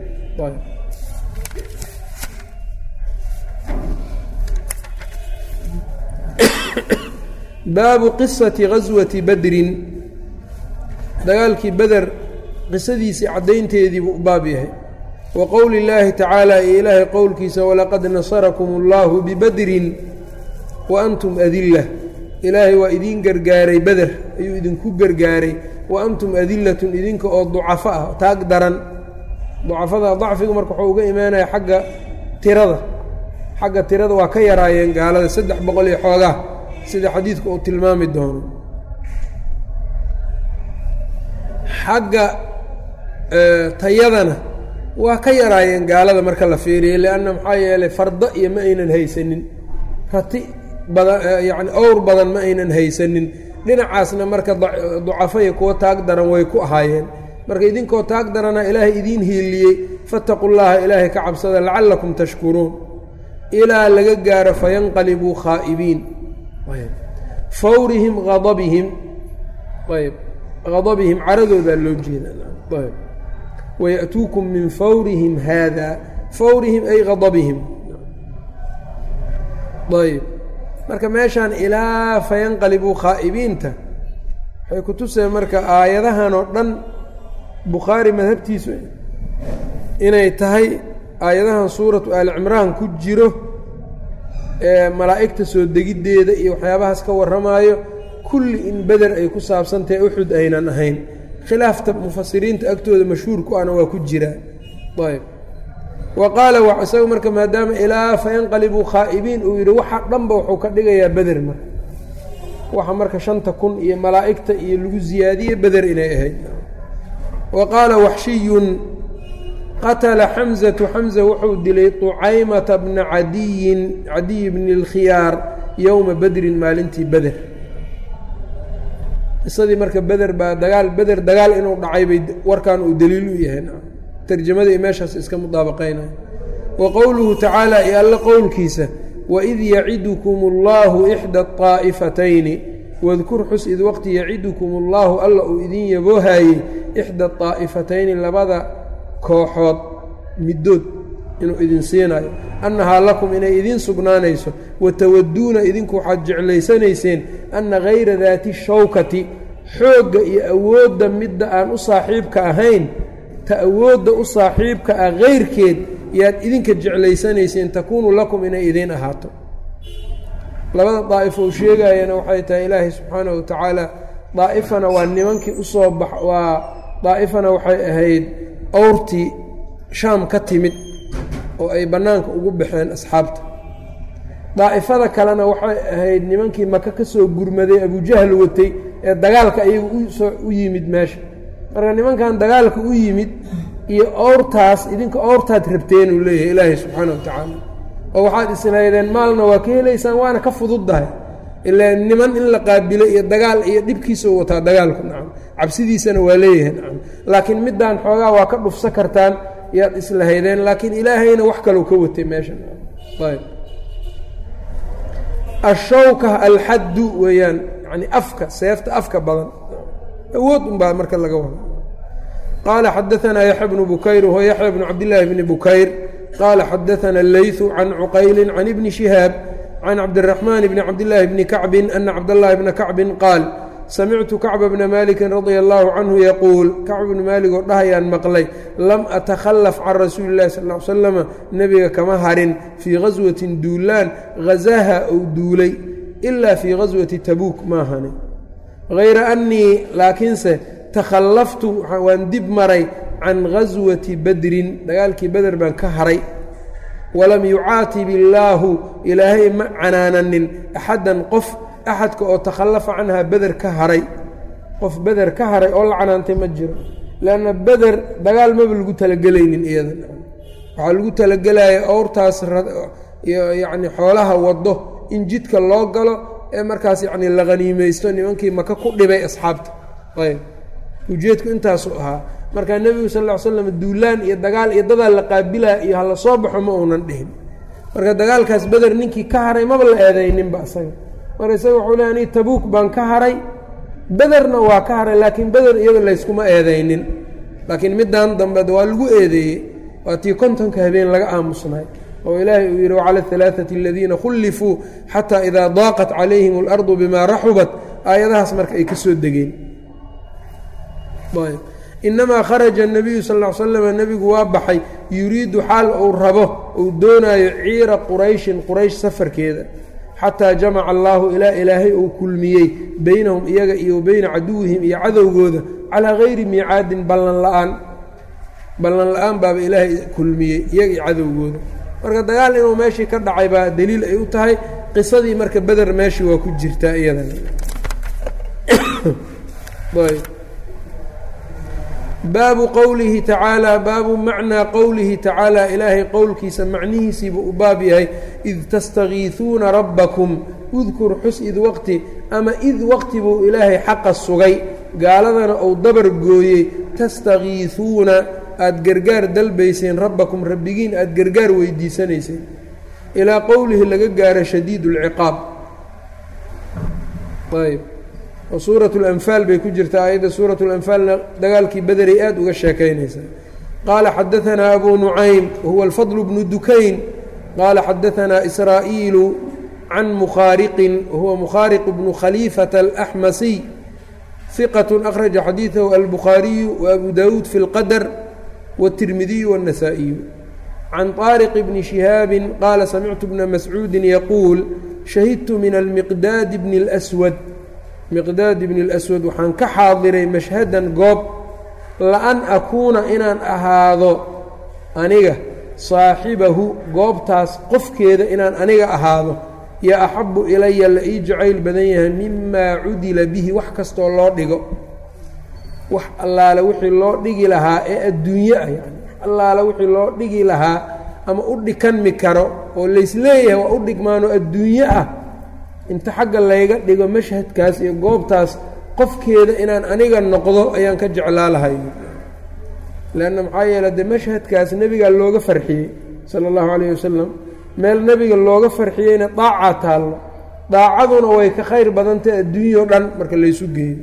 baabu qisati gaswati badrin dagaalkii beder qisadiisii caddaynteediibuu u baab yahay wa qowli اllaahi tacaala iyo ilaahay qowlkiisa walaqad nasarakum اllahu bibadrin wa antum adila ilaahay waa idiin gargaaray beder ayuu idinku gargaaray wa antum adilatun idinka oo ducafo ah taag daran ducafada dacfigu marka wuxuu uga imaanaya xagga tirada xagga tirada waa ka yaraayeen gaalada saddex boqol iyo xoogaa sida xadiidku uu tilmaami doono xagga tayadana waa ka yaraayeen gaalada marka la fiiriyey lianna maxaa yeelay fardo iyo ma aynan haysanin rati badan yacni owr badan ma aynan haysanin dhinacaasna marka ducafaya kuwa taag daran way ku ahaayeen marka idinkoo taag darana ilaahay idiin hiiliyey fattaqu llaha ilaahay ka cabsada lacallakum tashkuruun ilaa laga gaaro fayanqalibuu khaa'ibiin fawrihim adabihim ayb adabihim caradoodaa loo jeedaa ayb waya'tuukum min fawrihim haada fawrihim ay adabihim ayb marka meeshaan ilaa fayanqalibuu khaa'ibiinta waxay ku tuseen marka aayadahan oo dhan bukhaari madhabtiisu inay tahay aayadahan suuratu aali cimraan ku jiro ee malaa'igta soo degiddeeda iyo waxyaabahaas ka warramaayo kulli in beder ay ku saabsantahay uxud aynan ahayn khilaafta mufasiriinta agtooda mashhuur ku ana waa ku jiraa ayb wa qaala isaga marka maadaama ilaa fayanqalibuu khaa'ibiin uu yidhi waxa dhanba wuxuu ka dhigayaa beder marka waxa marka shanta kun iyo malaa'igta iyo lagu ziyaadiyey beder inay ahayd wa qaala waxshiyun qatala xamzatu xamza wuxuu dilay tucaymata bna cadiyin cadiy bni اlkhiyaar yowma bedrin maalintii beder qisadii marka beder baa dagaal beder dagaal inuu dhacay bay warkan uu daliil u yahay tarjamada iyo meeshaas iska mudaabaqaynaya wa qowluhu tacaala iyo alla qowlkiisa waid yacidukum اllahu ixda طaa'ifatayni wadkur xus id waqti yacidukum اllahu alla uu idin yaboohaayey ixda طaa'ifatayni labada kooxood middood inuu idin siinayo annahaa lakum inay idiin sugnaanayso watawaduuna idinku waxaad jeclaysanayseen anna hayra daati shawkati xoogga iyo awoodda midda aan u saaxiibka ahayn ta awoodda u saaxiibka ah hayrkeed yaad idinka jeclaysanayseen takuunu lakum inay idiin ahaato labada daa'if uu sheegayana waxay tahay ilaahay subxaanahu watacaala daa'ifana waa nimankii usoo bax waa daa'ifana waxay ahayd awrtii shaam ka timid oo ay bannaanka ugu baxeen asxaabta daa'ifada kalena waxay ahayd nimankii maka ka soo gurmaday abujahl watay ee dagaalka ayagu usoo u yimid meesha marka nimankan dagaalka u yimid iyo awrtaas idinka awrtaad rabteen uu leeyahay ilaahay subxaana wa tacaala oo waxaad islaydeen maalna waa ka helaysaan waana ka fududdahay ilaa niman in la qaabilo iyo dagaal iyo dhibkiisa u wataa dagaalku nacam cabsidiisana waa leeyahay nacam laakiin middaan xoogaa waa ka dhufsa kartaan yaad islahaydeen laakiin ilaahayna wax kalou ka watay meesha ayb ashawka alxaddu weeyaan yani afka seefta afka badan awood unbaa marka laga wada qaala xadaanaa yaxya bnu bukayr wahuwa yaxya bnu cabdillaahi bni bukayr qaala xadaana allayثu can cuqayli can ibni shihaab can cabdiraxmaan bni cabdillaahi bni kacbin ana cabdallaahi bna kacbin qaal samictu kacba bna maalikin radia allaahu canhu yaquul kacb bnu maalig oo dhahayaan maqlay lam atakhallaf can rasuuli illahi sal l slama nebiga kama harin fii gaswatin duulaan hazaha ou duulay ilaa fii gaswati tabuuk maahane hayra annii laakiinse takhallaftu waan dib maray can gaswati badrin dagaalkii beder baan ka haray walam yucaatib illaahu ilaahay ma canaananin axaddan qof axadka oo takhallafa canhaa beder ka haray qof beder ka haray oo la canaantay ma jiro leanna beder dagaal maba lagu talagelaynin iyada waxaa lagu talagelaya owrtaas yacni xoolaha waddo in jidka loo galo ee markaas yacni la haniimaysto nimankii maka ku dhibay asxaabta ayb ujeedku intaasuu ahaa markaa nebigu sal ll ly slam duulaan iyo dagaal iyo dadaa la qaabilaa iyo hala soo baxo ma uunan dhihin marka dagaalkaas beder ninkii ka haray maba la eedayninba isaga marka isaga wuxuu le anii tabuuk baan ka haray bederna waa ka haray laakiin beder iyada layskuma eedaynin laakiin middan dambe waa lagu eedeeyey waa tii kontonka habeen laga aamusnay oo ilaahay uu yidhi wacala alaaثati aladiina khullifuu xataa idaa daaqat calayhim اlardu bimaa raxubat aayadahaas marka ay ka soo degeen inamaa kharaja الnabiyu sal ll ly slama nebigu waa baxay yuriidu xaal uu rabo uu doonaayo ciira qurayshin quraysh safarkeeda xataa jamaca allaahu ilaa ilaahay uu kulmiyey beynahum iyaga iyo beyna caduwihim iyo cadowgooda calaa gayri miicaadin ballan la-aan ballan la-aan baaba ilaahay kulmiyey iyaga iyo cadowgooda marka dagaal inuu meeshii ka dhacay baa daliil ay u tahay qisadii marka beder meeshii waa ku jirtaa iyadana baabu qowlihi tacaalaa baabu macnaa qowlihi tacaalaa ilaahay qowlkiisa macnihiisiibuu u baab yahay id tastakiisuuna rabbakum udkur xus id waqti ama id waqti buu ilaahay xaqa sugay gaaladana ou dabar gooyey tastakiisuuna aada gargaar dalbayseen rabbakum rabbigiin aada gargaar weydiisanayseen ilaa qowlihi laga gaaro shadiid اlciqaab ayb oo suuraة اlanfaal bay ku jirtaa aayadda suuraة اlanfaalna dagaalkii bederay aada uga sheekaynaysaa qaala xadaanaa abu nucaym wahuwa alfadl bnu dukayn qaala xadaanaa israa'iilu can mukhaariqin wahuwa mukhaariq bnu khaliifata alaxmasiy hiqat akhraja xadiidahu albukhaariyu waabu dawuud fi اlqadr wالtirmidiyu wالnasaa'iyu can طaariq bni shihaabi qaala samictu bna mascuudi yaquul shahidtu min almiqdaad bni اlأswad miqdaad bni اlأswad waxaan ka xaadiray mashhadan goob la-an akuuna inaan ahaado aniga saaxibahu goobtaas qofkeeda inaan aniga ahaado yo axabu ilaya la ii jacayl badan yahay mimaa cudila bihi wax kastoo loo dhigo wax allaale wixii loo dhigi lahaa ee adduunye ah yani wax allaale wixii loo dhigi lahaa ama u dhikanmi karo oo laysleeyahay waa u dhigmaano adduunye ah inta xagga layga dhigo mashhadkaas iyo goobtaas qofkeeda inaan aniga noqdo ayaan ka jeclaa lahay leanna maxaa yeele dee mashhadkaas nebigaa looga farxiyey sala allahu calayh wasalam meel nebiga looga farxiyeyna daacaa taallo daacaduna way ka khayr badantay adduunya o dhan marka laysu geeyo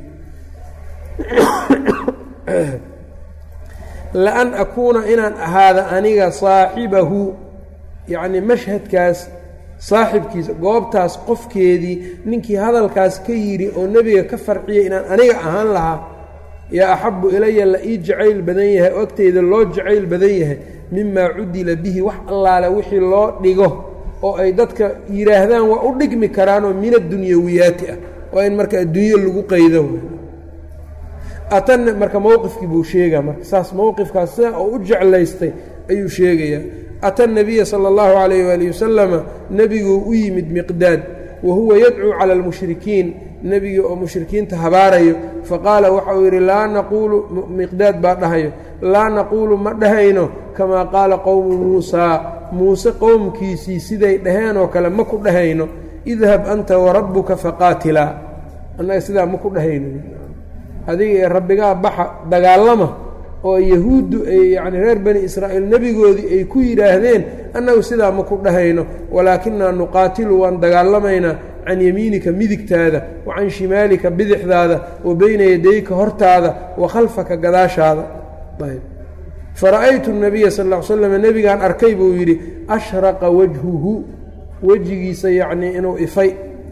la-an akuuna inaan ahaada aniga saaxibahu yacni mashhadkaas saaxibkiisa goobtaas qofkeedii ninkii hadalkaas ka yidhi oo nebiga ka farciyay inaan aniga ahaan lahaa yaa axabu ilaya la ii jacayl badan yahay oo agteyda loo jacayl badan yahay mimaa cudila bihi wax allaale wixii loo dhigo oo ay dadka yidhaahdaan waa u dhigmi karaanoo min addunyawiyaati ah waa in marka adduunye lagu qaydo atanna marka mowqifkii buu sheegaa marka saas mowqifkaas sidaa oo u jeclaystay ayuu sheegayaa ata nabiya sala allahu calayh waalihi wasalama nebiguu u yimid miqdaad wa huwa yadcuu cala almushrikiin nebigii oo mushrikiinta habaarayo faqaala waxa uu yidhi laa naquulu miqdaad baa dhahayo laa naquulu ma dhahayno kamaa qaala qowmu muusaa muuse qowmkiisii siday dhaheen oo kale ma ku dhahayno idhab anta warabbuka faqaatilaa annaga sidaa ma ku dhahayno adiga ee rabbigaa baxa dagaalama oo yahuuddu ay yacni reer bani israa'iil nebigoodii ay ku yidhaahdeen annagu sidaa ma ku dhahayno walaakinaa nuqaatilu waan dagaalamaynaa can yamiinika midigtaada wa can shimaalika bidixdaada wa beyna yadayka hortaada wa khalfaka gadaashaada ayb fara'aytu nabiya sal ll ly slam nebigaan arkay buu yidhi ashraqa wajhuhu wejigiisa yacnii inuu ifay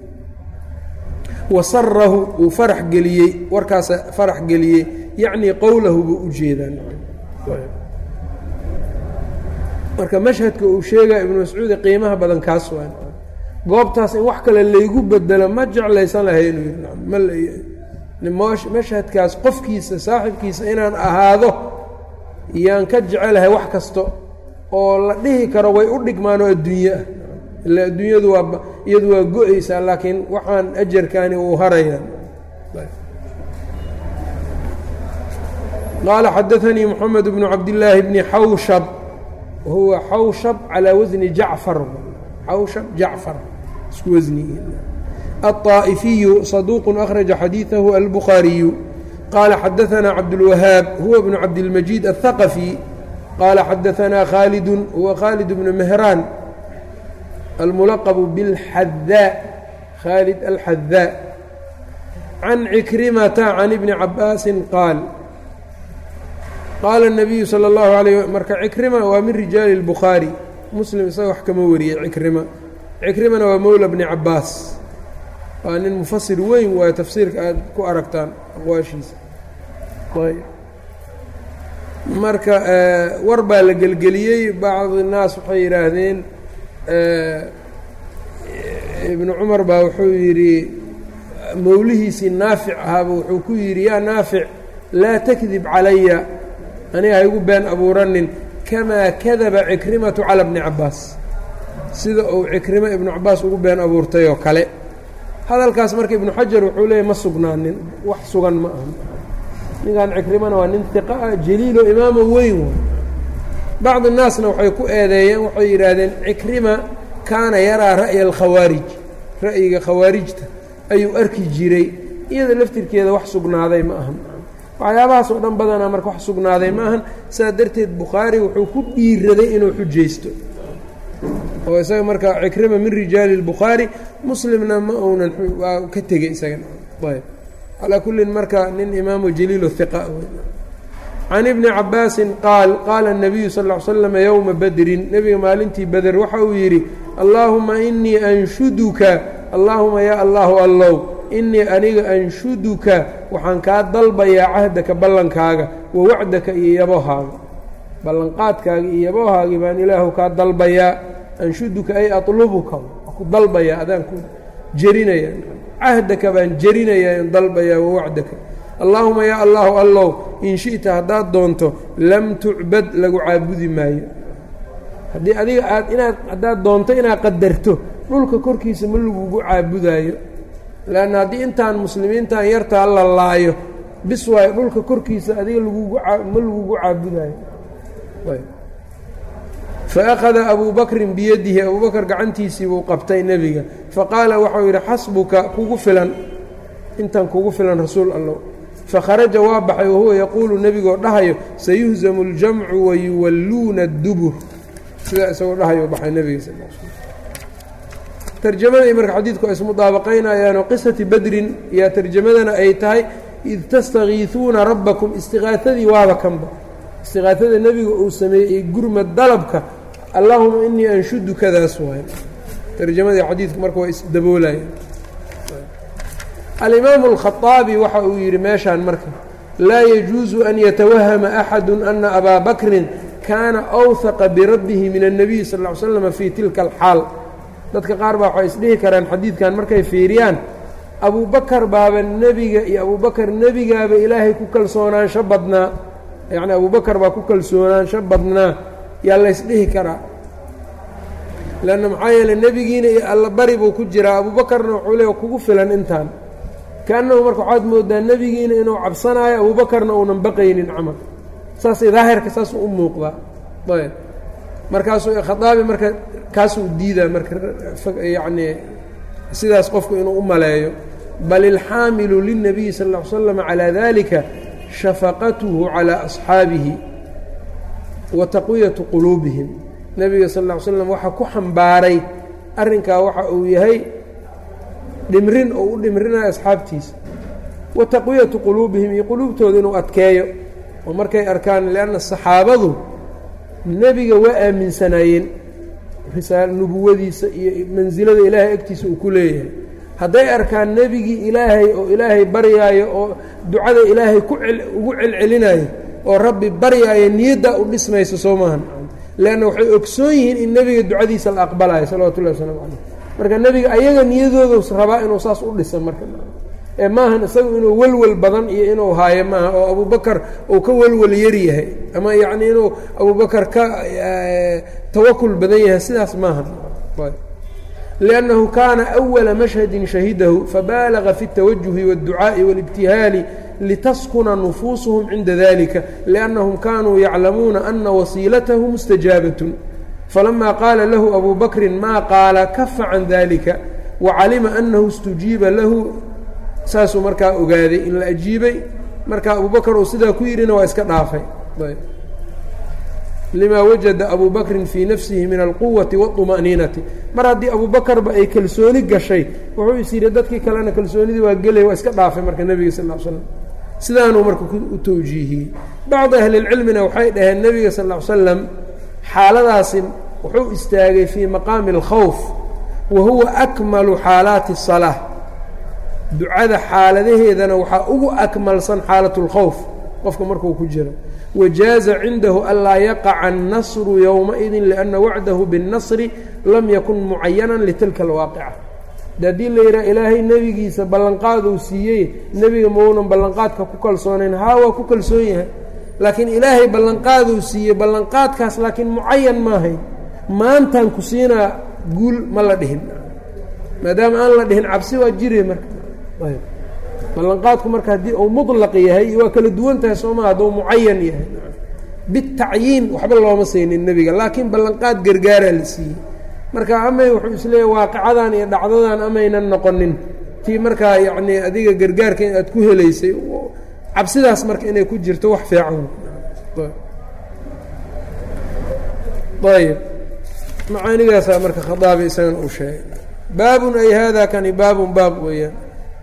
wa sarahu uu farax geliyey warkaasa farax geliyey yacnii qowlahu buu u jeedaan marka mashhadka uu sheegaya ibnu mascuud qiimaha badan kaas waa goobtaas in wax kale laygu bedelo ma jeclaysan lahay inuu yidhi mashhadkaas qofkiisa saaxibkiisa inaan ahaado yaan ka jecelahay wax kasta oo la dhihi karo way u dhigmaanoo adduunye ah ila adduunyadu waa iyadu waa go-aysaa laakiin waxaan ajarkaani uu harayaan qaala xadaanii moxamed bnu cabdillaahi bni xawshab huwa xawshab calaa wasni jacfar xawshab jacfar isku wasnigi aلطaaئifiyu saduuqu akhraja xadiiثahu albukhaariyu qaala xadaanaa cabdulwahaab huwa bnu cabdilmajiid aلthaqafi qaala xadaanaa khaalidu huwa khaalid bnu mehraan almulaqbu biاlxadaa khaalid alxadaa can cikrimata can ibni cabaasin qaal qaala الnabiyu salى اllahu alayh marka cikrima waa min rijaali اlbukhaari muslim isaga wax kama wariyey cikrima cikrimana waa mowla bni cabaas waa nin mufasir weyn waayo tafsiirka aad ku aragtaan aqwaashiisa ayb marka war baa la gelgeliyey bacd الnaas waxay yidhaahdeen ibnu cumar baa wuxuu yidhi mowlihiisii naafic ahaaba wuxuu ku yidhi yaa naafic laa takdib calaya aniga ha igu been abuuranin kamaa kadaba cikrimatu cala bni cabbaas sida uu cikrimo ibnu cabbaas ugu been abuurtay oo kale hadalkaas marka ibnu xajar wuxuu leeyahy ma sugnaanin wax sugan ma aha ninkan cikrimana waa nin hiqa ah jaliilo imaamo weyn way bacd الnaasna waxay ku eedeeyeen waxay yidhaahdeen cikrima kaana yaraa ra'ya alkhawaarij ra'yiga khawaarijta ayuu arki jiray iyada laftirkeeda wax sugnaaday ma ahan waxyaabahaas oo dhan badanaa marka wax sugnaaday ma ahan saa darteed bukhaari wuxuu ku dhiiraday inuu xujaysto oo isaga marka cikrima min rijaali اlbukhaari muslimna ma uunan waa ka tegey isagan ayb calaa kullin marka nin imaamu jaliil hiqa can ibni cabaasin qaal qaala الnabiyu sal ll ly slam yowma badrin nebiga maalintii beder waxa uu yidhi allaahuma inii anshuduka allaahuma yaa allahu allow inii aniga anshuduka waxaan kaa dalbayaa cahdaka ballankaaga wa wacdaka iyo yabohaaga ballanqaadkaaga iyo yabohaagii baan ilaahu kaa dalbayaa anshuduka ay atlubuka ku dalbayaa adaan ku jerinaya cahdaka baan jerinayaa in dalbayaa wa wacdaka allaahuma yaa allahu allow in shi'ta haddaad doonto lam tucbad lagu caabudi maayo haddii adiga aad inaad haddaad doonto inaad qadarto dhulka korkiisa ma lagugu caabudaayo leanna haddii intaan muslimiintan yartaa la laayo bis waayo dhulka korkiisa adiga lagugu ma lagugu caabudaayo fa akhada abuu bakrin biyadihi abuu bakr gacantiisii buu qabtay nebiga faqaala waxau yidhi xasbuka kugu filan intaan kugu filan rasuul allow fakharaja waa baxay wahuwa yaquulu nebigoo dhahayo sayuhzamu اljamcu wayuwalluuna اdubur sidaa isagoo dhahayo baxay nebiga sal l slm tarjamaday marka xadiidku ay ismudaabaqaynayaanoo qisati badrin yaa tarjamadana ay tahay id tastakiisuuna rabbakum istiqaatadii waaba kanba istiqaatada nebiga uu sameeyey gurmad dalabka allaahuma inii anshudu kadaas waay tarjamadii xadiidku marka waa isdaboolaya alimaamu alkhaطaabi waxa uu yidhi meeshaan marka laa yajuusu an yatawahama axadu ana abaa bakrin kaana awhaqa birabbihi min الnabiy sal ll ly slam fii tilka alxaal dadka qaar baa waxay isdhihi karaan xadiidkan markay fiiriyaan abubakar baaba nebiga iyo abubakar nebigaaba ilaahay ku kalsoonaansho badnaa yacni abubakar baa ku kalsoonaansho badnaa yaa laysdhihi karaa leanna maxaa yeeley nebigiina iyo alla bari buu ku jiraa abubakarna wuxuu le kugu filan intaan kaannahu marka waxaad moodaa nebigiina inuu cabsanaayo abuubakarna uunan baqaynin camal saasay daahirka saas u muuqdaa ayb markaasuu khaaabi marka kaasuu diidaa marka yacnii sidaas qofku inuu u maleeyo bal ilxaamilu lilnabiyi sal ll ly slam calaa dalika shafaqatuhu calaa asxaabihi wa taqwiyatu quluubihim nebiga sal ll ly slam waxaa ku xambaaray arrinkaa waxa uu yahay dhimrin oo u dhimrinayo asxaabtiisa wa taqwiyatu quluubihim iyo quluubtooda inuu adkeeyo oo markay arkaan lianna saxaabadu nebiga waa aaminsanaayeen risaal nubuwadiisa iyo mansilada ilaahay agtiisa uu ku leeyahay hadday arkaan nebigii ilaahay oo ilaahay baryaayo oo ducada ilaahay ku ugu celcelinayo oo rabbi baryaayo niyaddaa u dhismayso soo maahan leanna waxay ogsoon yihiin in nebiga ducadiisa la aqbalayo salawatu ullahi wasalaamu calayh marka nebiga ayaga niyadoodu rabaa inuu saas u dhisa marka ee maahan isagu inuu welwel badan iyo inuu haayo maaha oo abubakar uu ka welwel yar yahay ama yacni inuu abubakar ka tawakul badan yahay sidaas maaha liannahu kaana awala mashhadin shahidahu fabaalaga fi اtawajuhi wاdducaaءi wاlibtihaali litaskuna nufuusuhum cinda dalika liannahum kaanuu yaclamuuna ana wasiilatahu mustajaabatun falama qaala lahu abu bakrin maa qaala kafa can dalika wacalima anahu اstujiiba lahu saasuu markaa ogaaday in la ajiibay markaa abubakar uu sidaa ku yidhina waa iska dhaafay limaa wajada abu bakrin fii nafsihi min alquwati waاطuma'niinati mar haddii abubakarba ay kalsooni gashay wuxuu is yidhi dadkii kalena kalsoonidii waa gelay waa iska dhaafay marka nebiga sal l slam sidaanuu marka u tawjiihiyey bacdi ahlilcilmina waxay dhaheen nebiga sal l slam xaaladaasi wuxuu istaagay fii maqaami اlkhawf wa huwa akmalu xaalaati الsalaa ducada xaaladaheedana waxaa ugu akmalsan xaalat اlkhawf qofka markuu ku jiro wajaaza cindahu anlaa yaqaca الnasru yowmaidin lianna wacdahu biالnasri lam yakun mucayanan litilka alwaaqica de haddii la yidhaha ilaahay nebigiisa ballanqaaduu siiyey nebiga maunan ballanqaadka ku kalsoonayn haa waa ku kalsoon yahay laakiin ilaahay ballanqaaduu siiyey ballanqaadkaas laakiin mucayan maahayn maantaan ku siinaa guul ma la dhihin maadaama aan la dhihin cabsi waa jire marka ayb ballanqaadku marka haddii uu muطlaq yahay waa kala duwan tahay sooma hadduu mucayan yahay bitacyiin waxba looma saynin nebiga laakiin ballanqaad gargaaraa la siiyey marka amay wuxuu isleeyahy waaqicadan iyo dhacdadan amaynan noqonin tii markaa yacnii adiga gargaarka in aad ku helaysay cabsidaas marka inay ku jirto wax fiican ayb macaanidaasaa marka khadaabi isagana uu sheegay baabun ay haadaa kani baabun baab weeyaan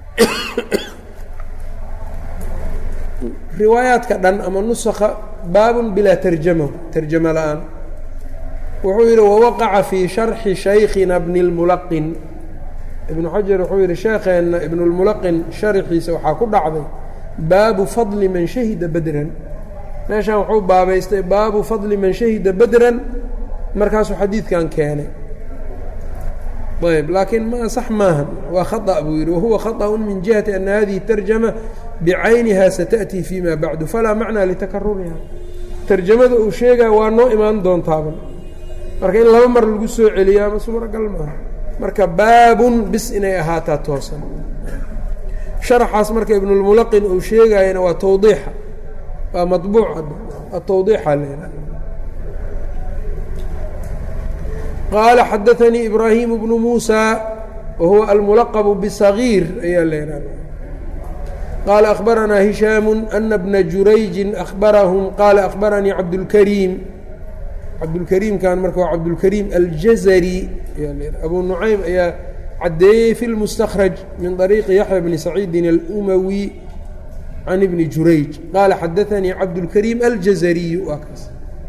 riwaayaadka dhan ama nusakha baabun bilaa tarjama tarjamo la-aan wuxuu yidhi wawaqaca fii sharxi shaykhina bni اlmulaqin ibnu xajar wuxuu yidhi sheekheenna ibnu اlmulaqin sharxiisa waxaa ku dhacday baabu fadli man shahida bedran meeshaan wuxuu baabaystay baabu fadli man shahida bedran markaasuu xadiidkan keenay ayb laakiin ma sax maahan waa khaطأ buu yidhi wahuwa khaطأ min jihati ana hadihi tarjama bicayniha satأtii fima bacdu falaa macnaa litakaruriha tarjamada uu sheegaya waa noo imaan doontaaban marka in laba mar lagu soo celiyo ama suuragal maaha marka baabun bis inay ahaataa toosan sharaxaas marka ibnulmulaqin uu sheegayana waa tawdiixa waa maطbuuc atawdiixa leedahay qaala xadaanii ibraahimu bnu muusa wahuwa almulaqbu bsagiir ayaa leedahay qaala akhbaranaa hishaamu ana bna jurayjin akhbarahum qaala akhbaranii cabdulkariim cabdulkariimkan marka waa cabdulkariim aljazari abu nucaym ayaa caddeeyey fi lmustakraj min طariiqi yaxya bni saciidin alumawi can ibni jurayj qaala xadaanii cabdulkariim aljazariyu waa kaas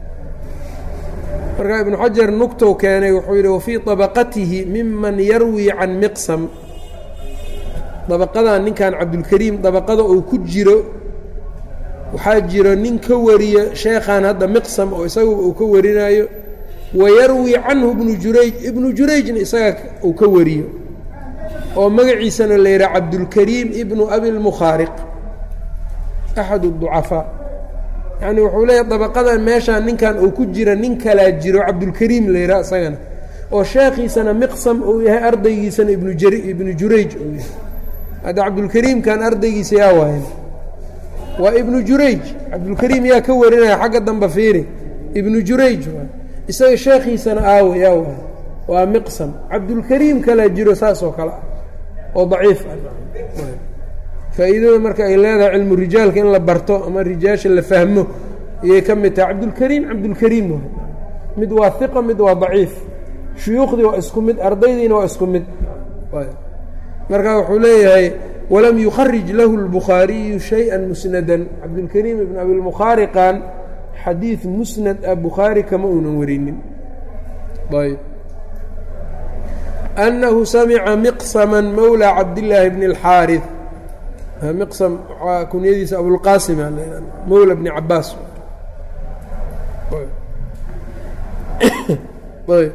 markaa ibnu xajar nugtow keenay wuxuu yidhi wafii طabaqatihi miman yarwi can miqsam dabaqadan ninkan cabdulkariim dabaqada uu ku jiro waxaa jiro nin ka wariyo sheekhan hadda miqsam oo isaga uu ka warinayo wayarwi canhu ibnu jurayj ibnu jurayjna isaga uu ka wariyo oo magaciisana la yidhaha cabdulkariim ibnu abilmukhaariq axad الضucafaa yacni wuxuu leeyahy dabaqadan meeshaan ninkan uu ku jira nin kalaa jiro cabdulkariim la yidhaha isagana oo sheekhiisana miqsam uu yahay ardaygiisana ibnu jar ibnu jurayj uu yahay hadda cabdulkariimkan ardaygiisa yaa waayan waa ibnu jurayj cabdulkariim yaa ka warinaya xagga dambe fiiri ibnu jurayj waay isaga sheekhiisana aawa yaa waay waa miqsam cabdulkariim kalaa jiro saas oo kale ah oo daciif ah faa'iidada marka ay leedahay cilmu rijaalka in la barto ama rijaasha la fahmo ayay ka mid tahay cabdulkariim cabdulkariim waay mid waa hiqa mid waa daciif shuyuukhdii waa isku mid ardaydiina waa isku mid marka wuxuu leeyahay walam yukharij lahu اlbukhaariyu shayئa musnada cabdulkariim ibn abilmukhaariqan xadiid musnad ah bukhaari kama uunan warinin ayb annahu samica miqsama mawla cabdillaahi bni اlxaariث miqsam kunyadiisa abulqaasim mawla bni cabaas ayb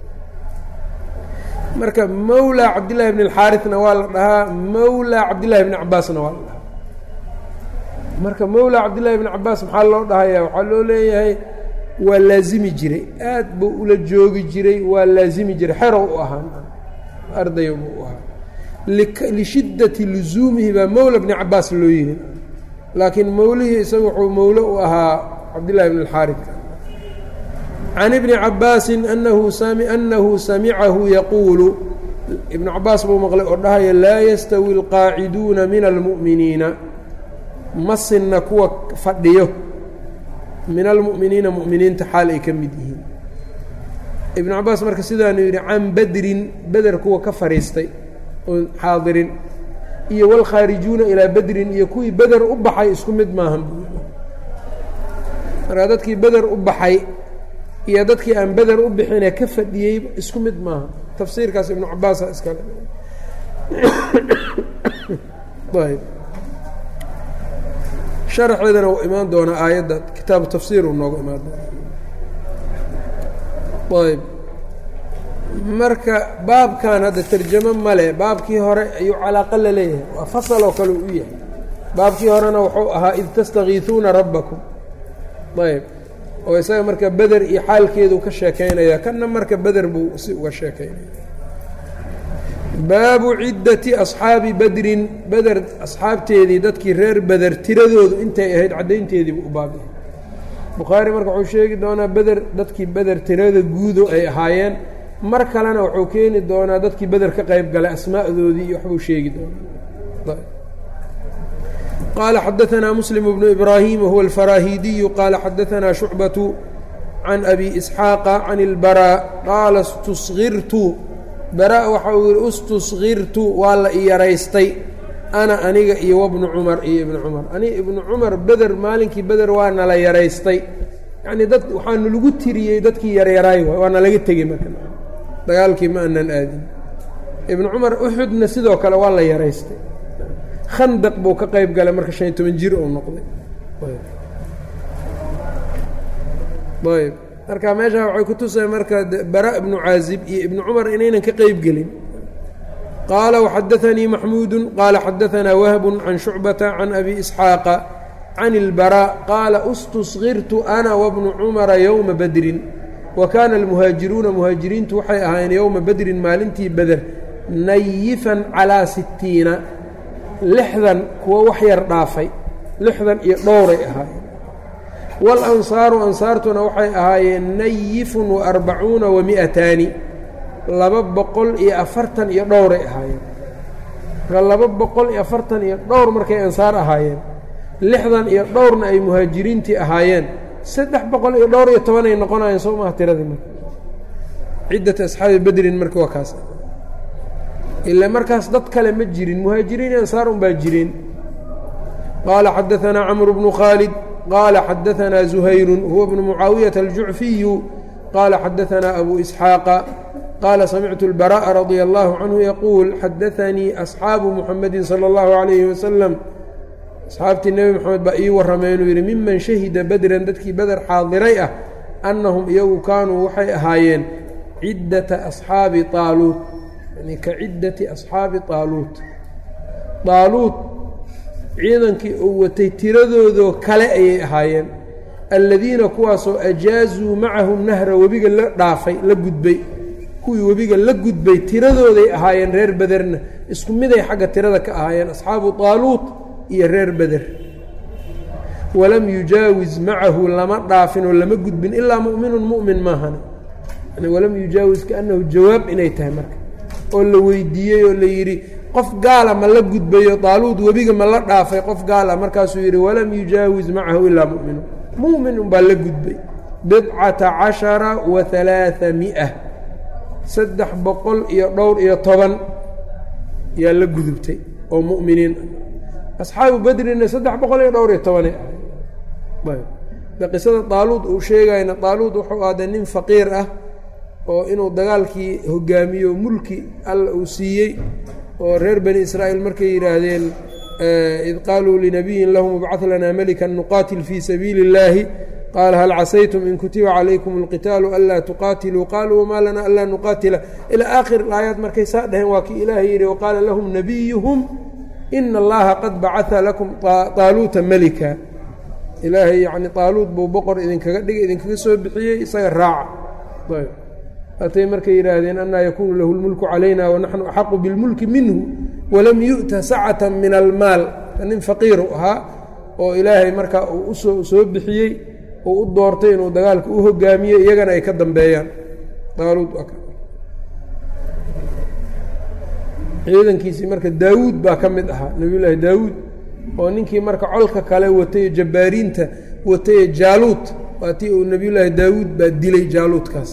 marka mawla cabdillaahi bni اlxaariثna waa la dhahaa mawla cabdillahi bni cabaasna waa la dhahaa marka mawla cabdillahi bni cabaas maxaa loo dhahaya waxaa loo leeyahay waa laazimi jiray aad buu ula joogi jiray waa laazimi jiray xerow u ahaa arday buu u ahaa lishiddati luzuumihi baa mawla bni cabaas loo yihi laakiin mawlihii isaga wuxuu mawlo u ahaa cabdillahi bni اlxaariث can ibni cabaasin anahu anahu samicahu yaquulu ibnu cabaas buu maqlay oo dhahaya laa yastawi اlqaaciduuna min almu'miniina ma sinna kuwa fadhiyo min almu'miniina mu'miniinta xaal ay ka mid yihiin ibnu cabaas marka sidaanu yidhi can badrin beder kuwa ka fadhiistay oon xaadirin iyo wاlkhaarijuuna ilaa badrin iyo kuwii beder u baxay isku mid maahan markaa dadkii beder u baxay iyo dadkii aan beder u bixinee ka fadhiyey isku mid maaha tafsiirkaas ibnu cabaasa iskale ayb sharaxeedana uu imaan doonaa aayadda kitaabu tafsiir uu nooga imaan doona ayb marka baabkan hadda tarjamo male baabkii hore ayuu calaaqa la leeyahay waa fasal oo kale u yahay baabkii horena wuxuu ahaa id tastakiisuuna rabbakum ayb oo isaga marka beder iyo xaalkeedu ka sheekaynaya kanna marka beder buu si uga sheekaynaya baabu ciddati asxaabi badrin beder asxaabteedii dadkii reer beder tiradoodu intay ahayd caddaynteediibu u baabiyay bukhaari marka wuxuu sheegi doonaa beder dadkii beder tirada guudo ay ahaayeen mar kalena wuxuu keeni doonaa dadkii beder ka qayb galay asmaadoodii iyo waxbuu sheegi doonaa qaala xadaanaa muslim bnu ibraahim wahuwa alfaraahidiyu qaala xadaanaa shucbatu can abi isxaaqa can ilbaraa qaala istusqirtu baraa waxa uu yihi istusqirtu waa la i yaraystay ana aniga iyo wabnu cumar iyo ibnu cumar aniga ibnu cumar beder maalinkii beder waa nala yaraystay yacnii dad waxaanu lagu tiriyey dadkii yaryaraay waa nalaga tegey marka dagaalkii ma aanan aadin ibnu cumar uxudna sidoo kale waa la yaraystay khandaq buu ka qayb galay marka shan iyo toban jir uu noqday ayb marka meeshaa waxay ku tusay marka bara ibnu caazib iyo ibnu cumar inaynan ka qayb gelin qaala waxadaanii maxmuudu qaala xadaanaa wahbu can shucbata can abi isxaaqa can ilbaraa qaala istusqirtu ana wabnu cumara yowma badrin wa kaana almuhaajiruuna muhaajiriintu waxay ahaayeen yowma badrin maalintii beder nayifan calaa sittiina lixdan kuwa wax yar dhaafay lixdan iyo dhowray ahaayeen waalansaaru ansaartuna waxay ahaayeen nayifun wa arbacuuna wa mi'ataani laba boqol iyo afartan iyo dhowray ahaayeen marka laba boqol iyo afartan iyo dhowr markay ansaar ahaayeen lixdan iyo dhowrna ay muhaajiriintii ahaayeen saddex boqol iyo dhowr iyo tobanay noqonayeen soo maha tiradii marka ciddata asxaabi badrin marka waa kaas ilaa markaas dad kale ma jirin muhaajiriin iyo ansaar un baa jireen qaala xadaanaa camru bnu khaalid qaala xadaanaa zuhayrun huwa bnu mucaawiyata aljucfiyu qaala xadaanaa abu isxaaqa qaala samictu اlbaraaءa radia allahu canhu yaquul xadaanii asxaabu muxamedi salى اllahu عalayhi wasalam asxaabtii nebi moxamed baa ii warramay inuu yidhi miman shahida badran dadkii beder xaadiray ah annahum iyagu kaanuu waxay ahaayeen ciddata asxaabi aaluut yani ka ciddati asxaabi aaluut aaluut ciidankii uu watay tiradoodoo kale ayay ahaayeen alladiina kuwaasoo ajaazuu macahum nahra webiga la dhaafay la gudbay kuwii webiga la gudbay tiradooday ahaayeen reer bederna isku miday xagga tirada ka ahaayeen asxaabu aaluut iyo reer beder walam yujaawis macahu lama dhaafin oo lama gudbin ilaa mu'minun mu'min maahana yani walam yujaawis kaannahu jawaab inay tahay marka oo la weydiiyey oo la yidhi qof gaala ma la gudbayo daaluud webiga ma la dhaafay qof gaala markaasuu yidhi walam yujaawis macahu ilaa mu'minun mu'min unbaa la gudbay bidcata cashara wa halaaa mi'a saddex boqol iyo dhowr iyo toban yaa la gudubtay oo mu'miniin asxaabu badrina saddex boqol iyo dhowr iyo tobanay ahay de qisada daaluud uu sheegayna daaluud wuxuu ahday nin faqiir ah oo inuu dagaalkii hogaamiyo mulki alla uu siiyey oo reer bani israa'iil markay yidhaahdeen id qaaluu linabiyin lahum ibcad lanaa melikan nuqaatil fii sabiili اllaahi qaala hal casaytum in kutiba calaykum اlqitaalu anlaa tuqaatiluu qaaluu wamaa lanaa anlaa nuqaatila ilaa aakhir aayaad markay saa dhaheen waa kii ilaahay yidhi waqaala lahum nabiyuhum ina allaha qad bacaa lakum taaluuta melika ilaahay yacni taaluud buu boqor idinkaga dhigay idinkaga soo bixiyey isaga raaca hatay markay yidhaahdeen annaa yakuunu lahu lmulku calayna wanaxnu axaqu bilmulki minhu walam yu'ta sacata min almaal nin faqiiru ahaa oo ilaahay markaa uu usoo soo bixiyey oo u doortay inuu dagaalka u hogaamiyo iyagana ay ka dambeeyaan taaluud ciidankiisii marka daawuud baa ka mid ahaa nebiyullaahi daawuud oo ninkii marka colka kale watay jabbaariinta watay jaaluud waatii uu nebiyullaahi daawuud baa dilay jaaluudkaas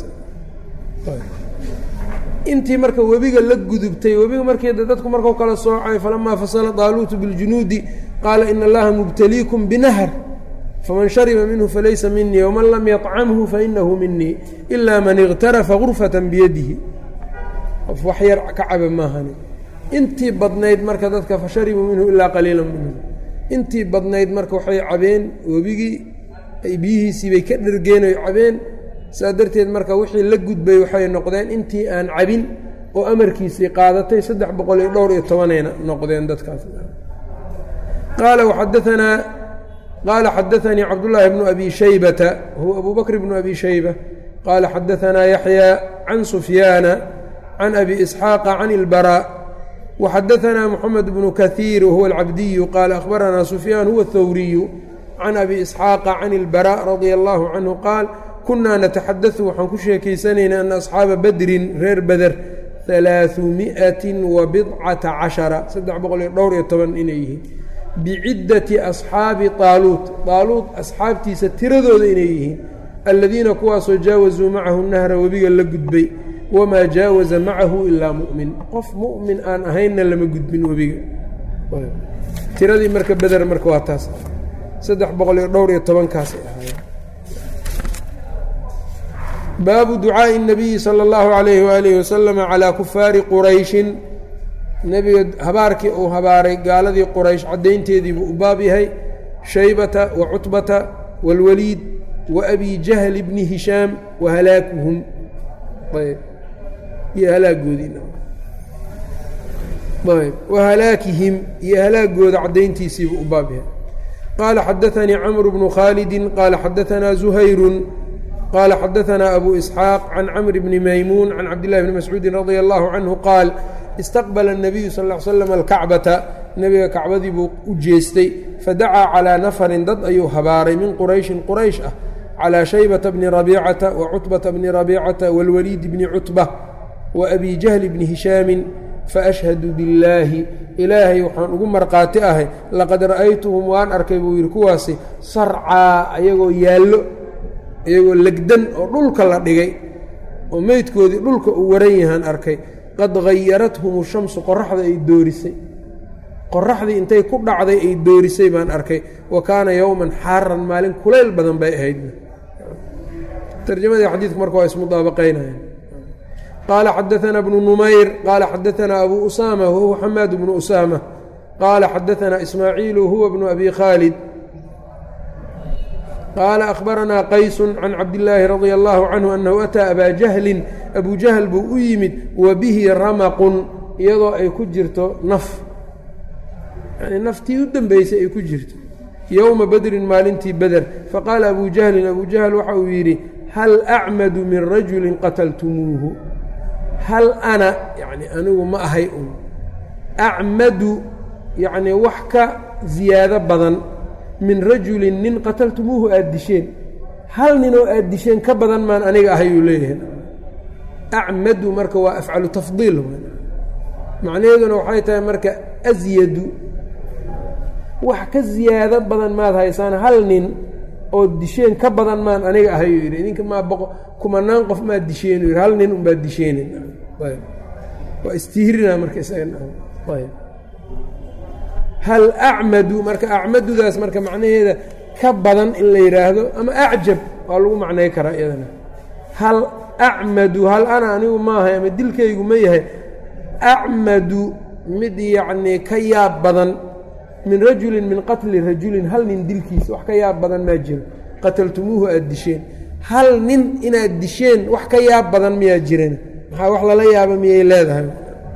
intii marka webiga la gudubtay webiga markeeda dadku markau kala soocay falamaa fasala daaluutu biljunuudi qaala ina allaha mubtaliikum binahar faman shariba minhu falaysa minii waman lam yطcamhu fainahu minii ilaa man اqtarafa gurfata biyadihi qof wax yar ka caba maahani intii badnayd marka dadka fasharibuu minhu ilaa qaliila minhu intii badnayd marka waxay cabeen webigii ay biyihiisii bay ka dhergeen oy cabeen saa darteed marka wixii la gudbay waxay noqdeen intii aan cabin oo amarkiisii qaadatay saddex boqol iyo dhowr iyo tobanayna noqdeen dadkaas qaala waxadaanaa qaala xadaanii cabdullaahi bnu abi shaybata huwa abu bakr bnu abi shayba qaala xadaanaa yaxya can sufyaana can abi isxaaqa can ilbaraa waxadaanaa moxamed bnu kahiir wahuwa alcabdiyu qaala akhbaranaa sufyaan huwa athawriyu can abi isxaaqa can ilbaraa radia allaahu canhu qaal kunaa nataxadau waxaan ku sheekaysanaynaa ana asxaaba badrin reer beder alaaثumiئatin wa bidcata cashara saddex boqol iyo dhowr iyo toban inay yihiin biciddati asxaabi طaaluut طaaluut asxaabtiisa tiradooda inay yihiin aladiina kuwaasoo jaawazuu macahu nahra webiga la gudbay wamaa jaawaza macahu ilaa mu'min qof mu'min aan ahaynna lama gudbin webiga tiradii marka beder marka waa taas saddex boqol iyo dhowr iyo tobankaasay ahaayeen baabu ducaaءi الnabiyi salى اllahu عalayhi waalihi wasalama calىa kufaari qurayshin nebiga habaarkii uu habaaray gaaladii quraysh caddaynteediibuu u baab yahay shaybata wa cutbata wاlwaliid wa abi jahl bni hishaam wa halaakuhum ayb iyo halaagoodiina ayb wa halaakihim iyo halaagooda caddayntiisiibuu u baab yahay qaala xadaanii camru bnu khaalidi qaala xadaanaa zuhayru qaala xadaanaa abu isxaaq can camr bni maymuun can cabdillahi bni mascuudi radia allahu canhu qaal istaqbala الnabiyu sal ll ly slam alkacbata nebiga kacbadii buu u jeestay fadacaa calىa nafarin dad ayuu habaaray min qurayshin quraysh ah calىa shaybata bni rabiicata wa cutbata bni rabiicata wاlwaliid bni cutba wa abi jahli bni hishaamin faashhadu billaahi ilaahay waxaan ugu markhaati ahay laqad ra'aytuhum waan arkay buu yidhi kuwaasi sarcaa ayagoo yaallo iyagoo legdan oo dhulka la dhigay oo meydkoodii dhulka uu waran yahaan arkay qad hayarathum shamsu qoraxda ay doorisay qoraxdii intay ku dhacday ay doorisay baan arkay wa kaana yowman xaaran maalin kulayl badan bay ahayd tarjamadii xadiidku marka waa ismudaabaqaynayaan qaala xadaanaa bnu numayr qaala xadaanaa abu usaama wahuwa xamaad bnu usaama qaala xadaanaa ismaaciilu huwa bnu abi khaalid qaala akhbaranaa qaysu can cabdillaahi radia allaahu canhu annahu ataa abaa jahlin abuu jahl buu u yimid wa bihi ramaqun iyadoo ay ku jirto naf yani naftii u dambeysay ay ku jirto yowma badrin maalintii beder faqaala abuu jahlin abuu jahl waxa uu yidhi hal acmadu min rajulin qataltumuuhu hal ana yani anigu ma ahay un acmadu yacnii wax ka ziyaado badan min rajulin nin qataltumuuhu aada disheen hal ninoo aada disheen ka badan maan aniga ahayuu leeyahay acmadu marka waa afcalu tafdiil macnaheeduna waxay tahay marka asyadu wax ka ziyaado badan maad haysaan hal nin oo disheen ka badan maan aniga ahayuu yidhi idinka maa boqo kumanaan qof maad disheenuu yidhi hal nin unbaad disheenin ayb waa istihrina marka isaganayb hal acmadu marka acmadudaas marka macnaheeda ka badan in la yidhaahdo ama acjab waa lagu macnay karaa iyadana hal acmadu hal ana anigu maahay ama dilkaygu ma yahay acmadu mid yacnii ka yaab badan min rajulin min qatli rajulin hal nin dilkiisa wax ka yaab badan maa jiro qataltumuuhu aada disheen hal nin inaad disheen wax ka yaab badan miyaa jiran maxaa wax lala yaaba miyay leedahay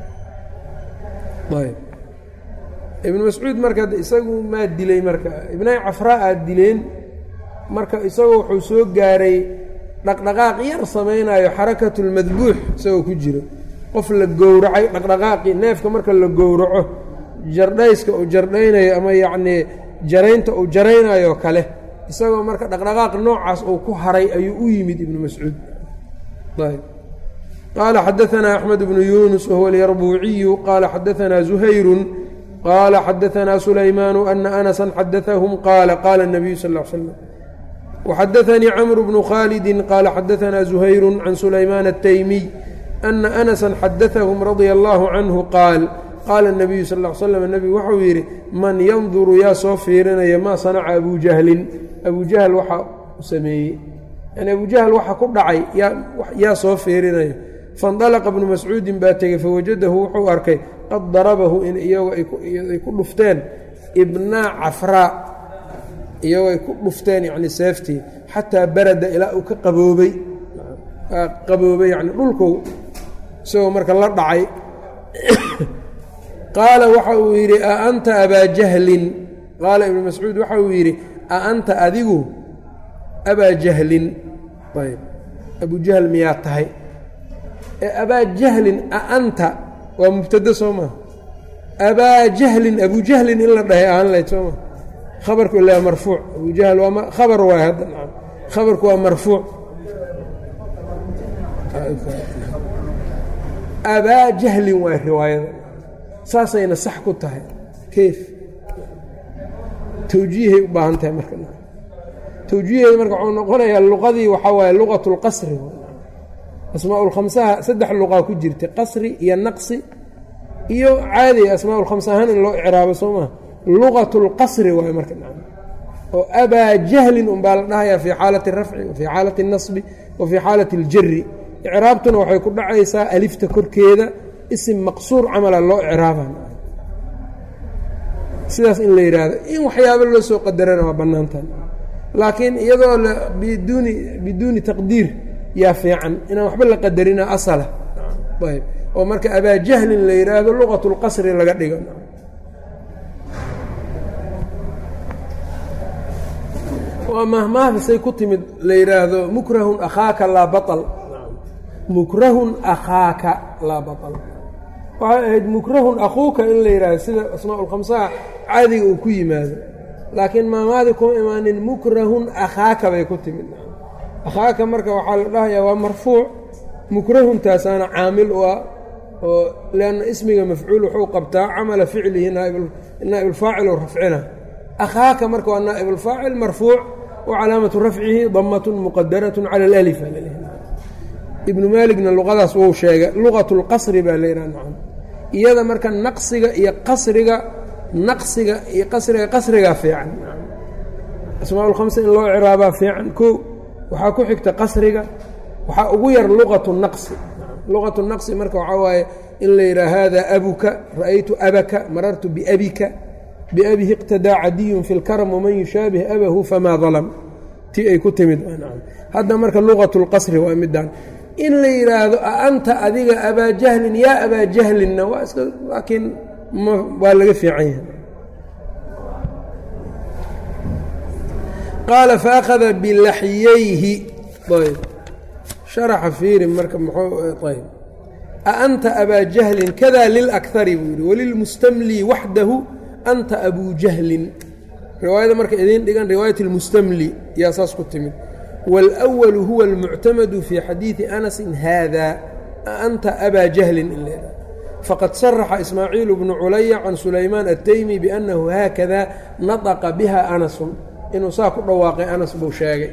ayb ibnu mascuud marka isagu maa dilay marka ibnay cafraa aad dileen marka isagoo wuxuu soo gaaray dhaqdhaqaaq yar samaynayo xarakatulmadbuux isagoo ku jiro qof la gowracay dhaqdhaqaaqii neefka marka la gowraco jardhayska uu jardhaynayo ama yacnii jaraynta uu jaraynayo kale isagoo marka dhaqdhaqaaq noocaas uu ku haray ayuu u yimid ibnu mascuud ayb qaala xadaanaa axmed bnu yuunus wahuwa alyarbuuciyu qaala xadaanaa zuhayrun qaala xadaanaa sulaymaanu ana anasan xadaahum qaala qaala الnabiyu sal ا l slam waxadaanii camru bnu khaalidi qaala xadaanaa zuhayru can sulaymaan الtaymiy ana anasan xadaahum radia allahu canhu qaal qaala الnabiyu sal ا l slam nebigu waxau yidhi man yanduru yaa soo fiirinaya maa sanaca abu jahlin abu jahl waxa u sameeyey yani abu jahl waxa ku dhacay yaa soo fiirinaya faاndalaqa bnu mascuudin baa tegey fawajadahu wuxuu arkay qad darabahu in iyagoo ay ku dhufteen ibnaa cafraa iyagoo ay ku dhufteen yani seeftii xataa barada ilaa uu ka qaboobay qaboobay yani dhulku isagoo marka la dhacay qaala waxa uu yidhi a anta abaa jahlin qaala ibnu mascuud waxa uu yidhi a anta adigu abaa jahlin ayb abu jahl miyaa tahay ee abaa jahlin a anta waa mubtada soo maa abaa jahlin abu jahlin in la dhahay ahaan lahayd soo maa khabarku ilaa marfuuc abu jahl waa khabar waay hadda nacam khabarku waa marfuuc abaa jahlin waay riwaayada saasayna sax ku tahay kayf tawjiihay u baahan tahay marka tawjiihay marka wuxuu noqonayaa luqadii waxaa waaye luqatu lqasri asmaa ulkhamsaha saddex luqaa ku jirta qasri iyo naqsi iyo caadi asmaa ulkhamsa ahaan in loo icraabo soo maha luqatu lqasri waaye marka oo abaa jahlin unbaa la dhahayaa fii xaalati rafci wa fii xaalati اnasbi wa fii xaalati اljari icraabtuna waxay ku dhacaysaa alifta korkeeda isim maqsuur camala loo icraaba sidaas in la yidhaahdo in waxyaabo loo soo qadarana waa bannaantan laakiin iyadoo biduuni biduuni taqdiir yaa fiican inaan waxba la qadarina asala ayb oo marka abaa jahlin la yidhaahdo luqatu lqasri laga dhigo waa mahmaahasay ku timid la yidhaahdo mukrahun akhaaka laa baطl mukrahun akhaaka laa baطl waxay ahayd mukrahun akuuka in la yidhaahdo sida asmaa ulkhamsaha caadiga uu ku yimaado laakiin maamaadi kuma imaanin mukrahun akhaaka bay ku timid akhaaka marka waxaa la dhahayaa waa marfuuc mukrahun-taasaana caamil u ah oo lianna ismiga mafcuul wuxuu qabtaa camala ficlihi naa'ibulfaacil oo rafcina akhaaka marka waa naa'ibulfaacil marfuuc wa calaamatu rafcihi damatun muqadaratun cala alalifa ibnu maaligna luqadaas wou sheegay luqatu lqasri baa layidhaha nacam iyada marka naqsiga iyo qasriga naqsiga iyo qasriga qasrigaa fiican asmaa ulkhamsa in loo ciraabaa fiican ko waxaa ku xigta qasriga waxaa ugu yar luqatu naqsi luqatu naqsi marka waxaa waaye in la yidhaha hada abuka ra'aytu abaka marartu biabika biabihi iqtadaa cadiyun fi lkaram waman yushaabih abahu famaa dalam ti ay ku timid hadda marka luqatu lqasri waa midaan in la yidhaahdo a anta adiga abaa jahlin yaa abaa jahlinna waa iska laakiin waa laga fiican yahay qaala faakhada bilaxyayhi ayb sharaxa fiiri marka muxuu ayb a anta abaa jahlin kada lilakari buu yidhi walilmustamli waxdahu anta abuu jahlin riwaayada marka idiin dhigan riwaayat اlmustamli yaa saas ku timid wاlأwalu huwa اlmuctamadu fii xadiidi anasin haada anta abaa jahlin in leedahay faqad saraxa ismaaciil bnu culaya can sulaymaan ataymi biannahu haakada nataqa biha anasun inuu saa ku dhawaaqay anas buu sheegay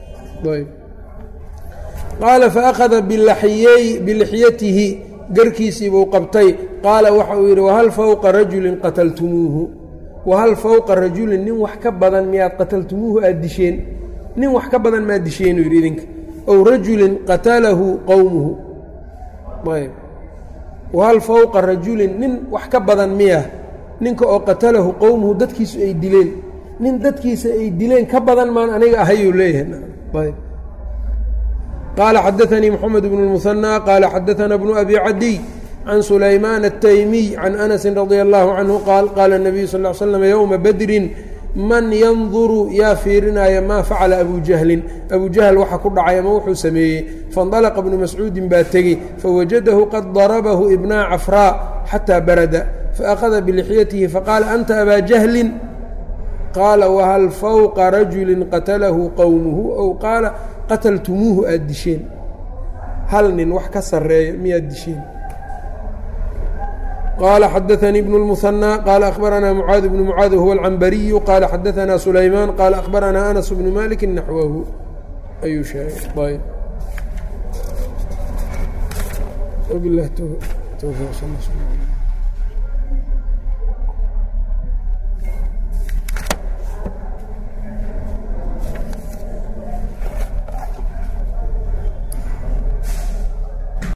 qaala faakhada bilixyatihi garkiisii buu qabtay qaala waxa uu yidhi wahal fawqa rajulin qataltumuuhu wahal fawqa rajulin nin wax ka badan miyaad qataltumuuhu aada disheen nin wax ka badan maad disheen uu yidhi idinka ow rajulin qatalahu qowmuhu ayb wahal fawqa rajulin nin wax ka badan miya ninka oo qatalahu qowmuhu dadkiisu ay dileen nin dadkiisa ay dileen ka badan maan aniga ahayuu leeyahay ayb qaala xadaanii moxamed bnu lmuhanى qaala xadaana bnu abi cadiy can sulaymaan الtaymiy can anasi radia allahu canhu qaal qaala الnabiyu sal ly slam yowma badrin man yanduru yaa fiirinaya maa facala abu jahlin abu jahl waxa ku dhacay ama wuxuu sameeyey faاndalaqa bnu mascuudin baa tegey fawajadahu qad darabahu ibnaa cafraa xataa barada faakhada bilixyatihi faqaala anta abaa jahlin qaala wahal fawqa rajulin qatalahu qowmuhu ow qaala qataltumuuhu aada disheen hal nin wax ka sarreeya miyaad disheen qaala xadaanii bnu اlmuhanى qaala akhbaranaa mucaad bnu mucaad wahuwa alcambariyu qaala xadaanaa sulaymaan qaala akhbaranaa anas bnu maliki naxwahu ayuu sheegay ayb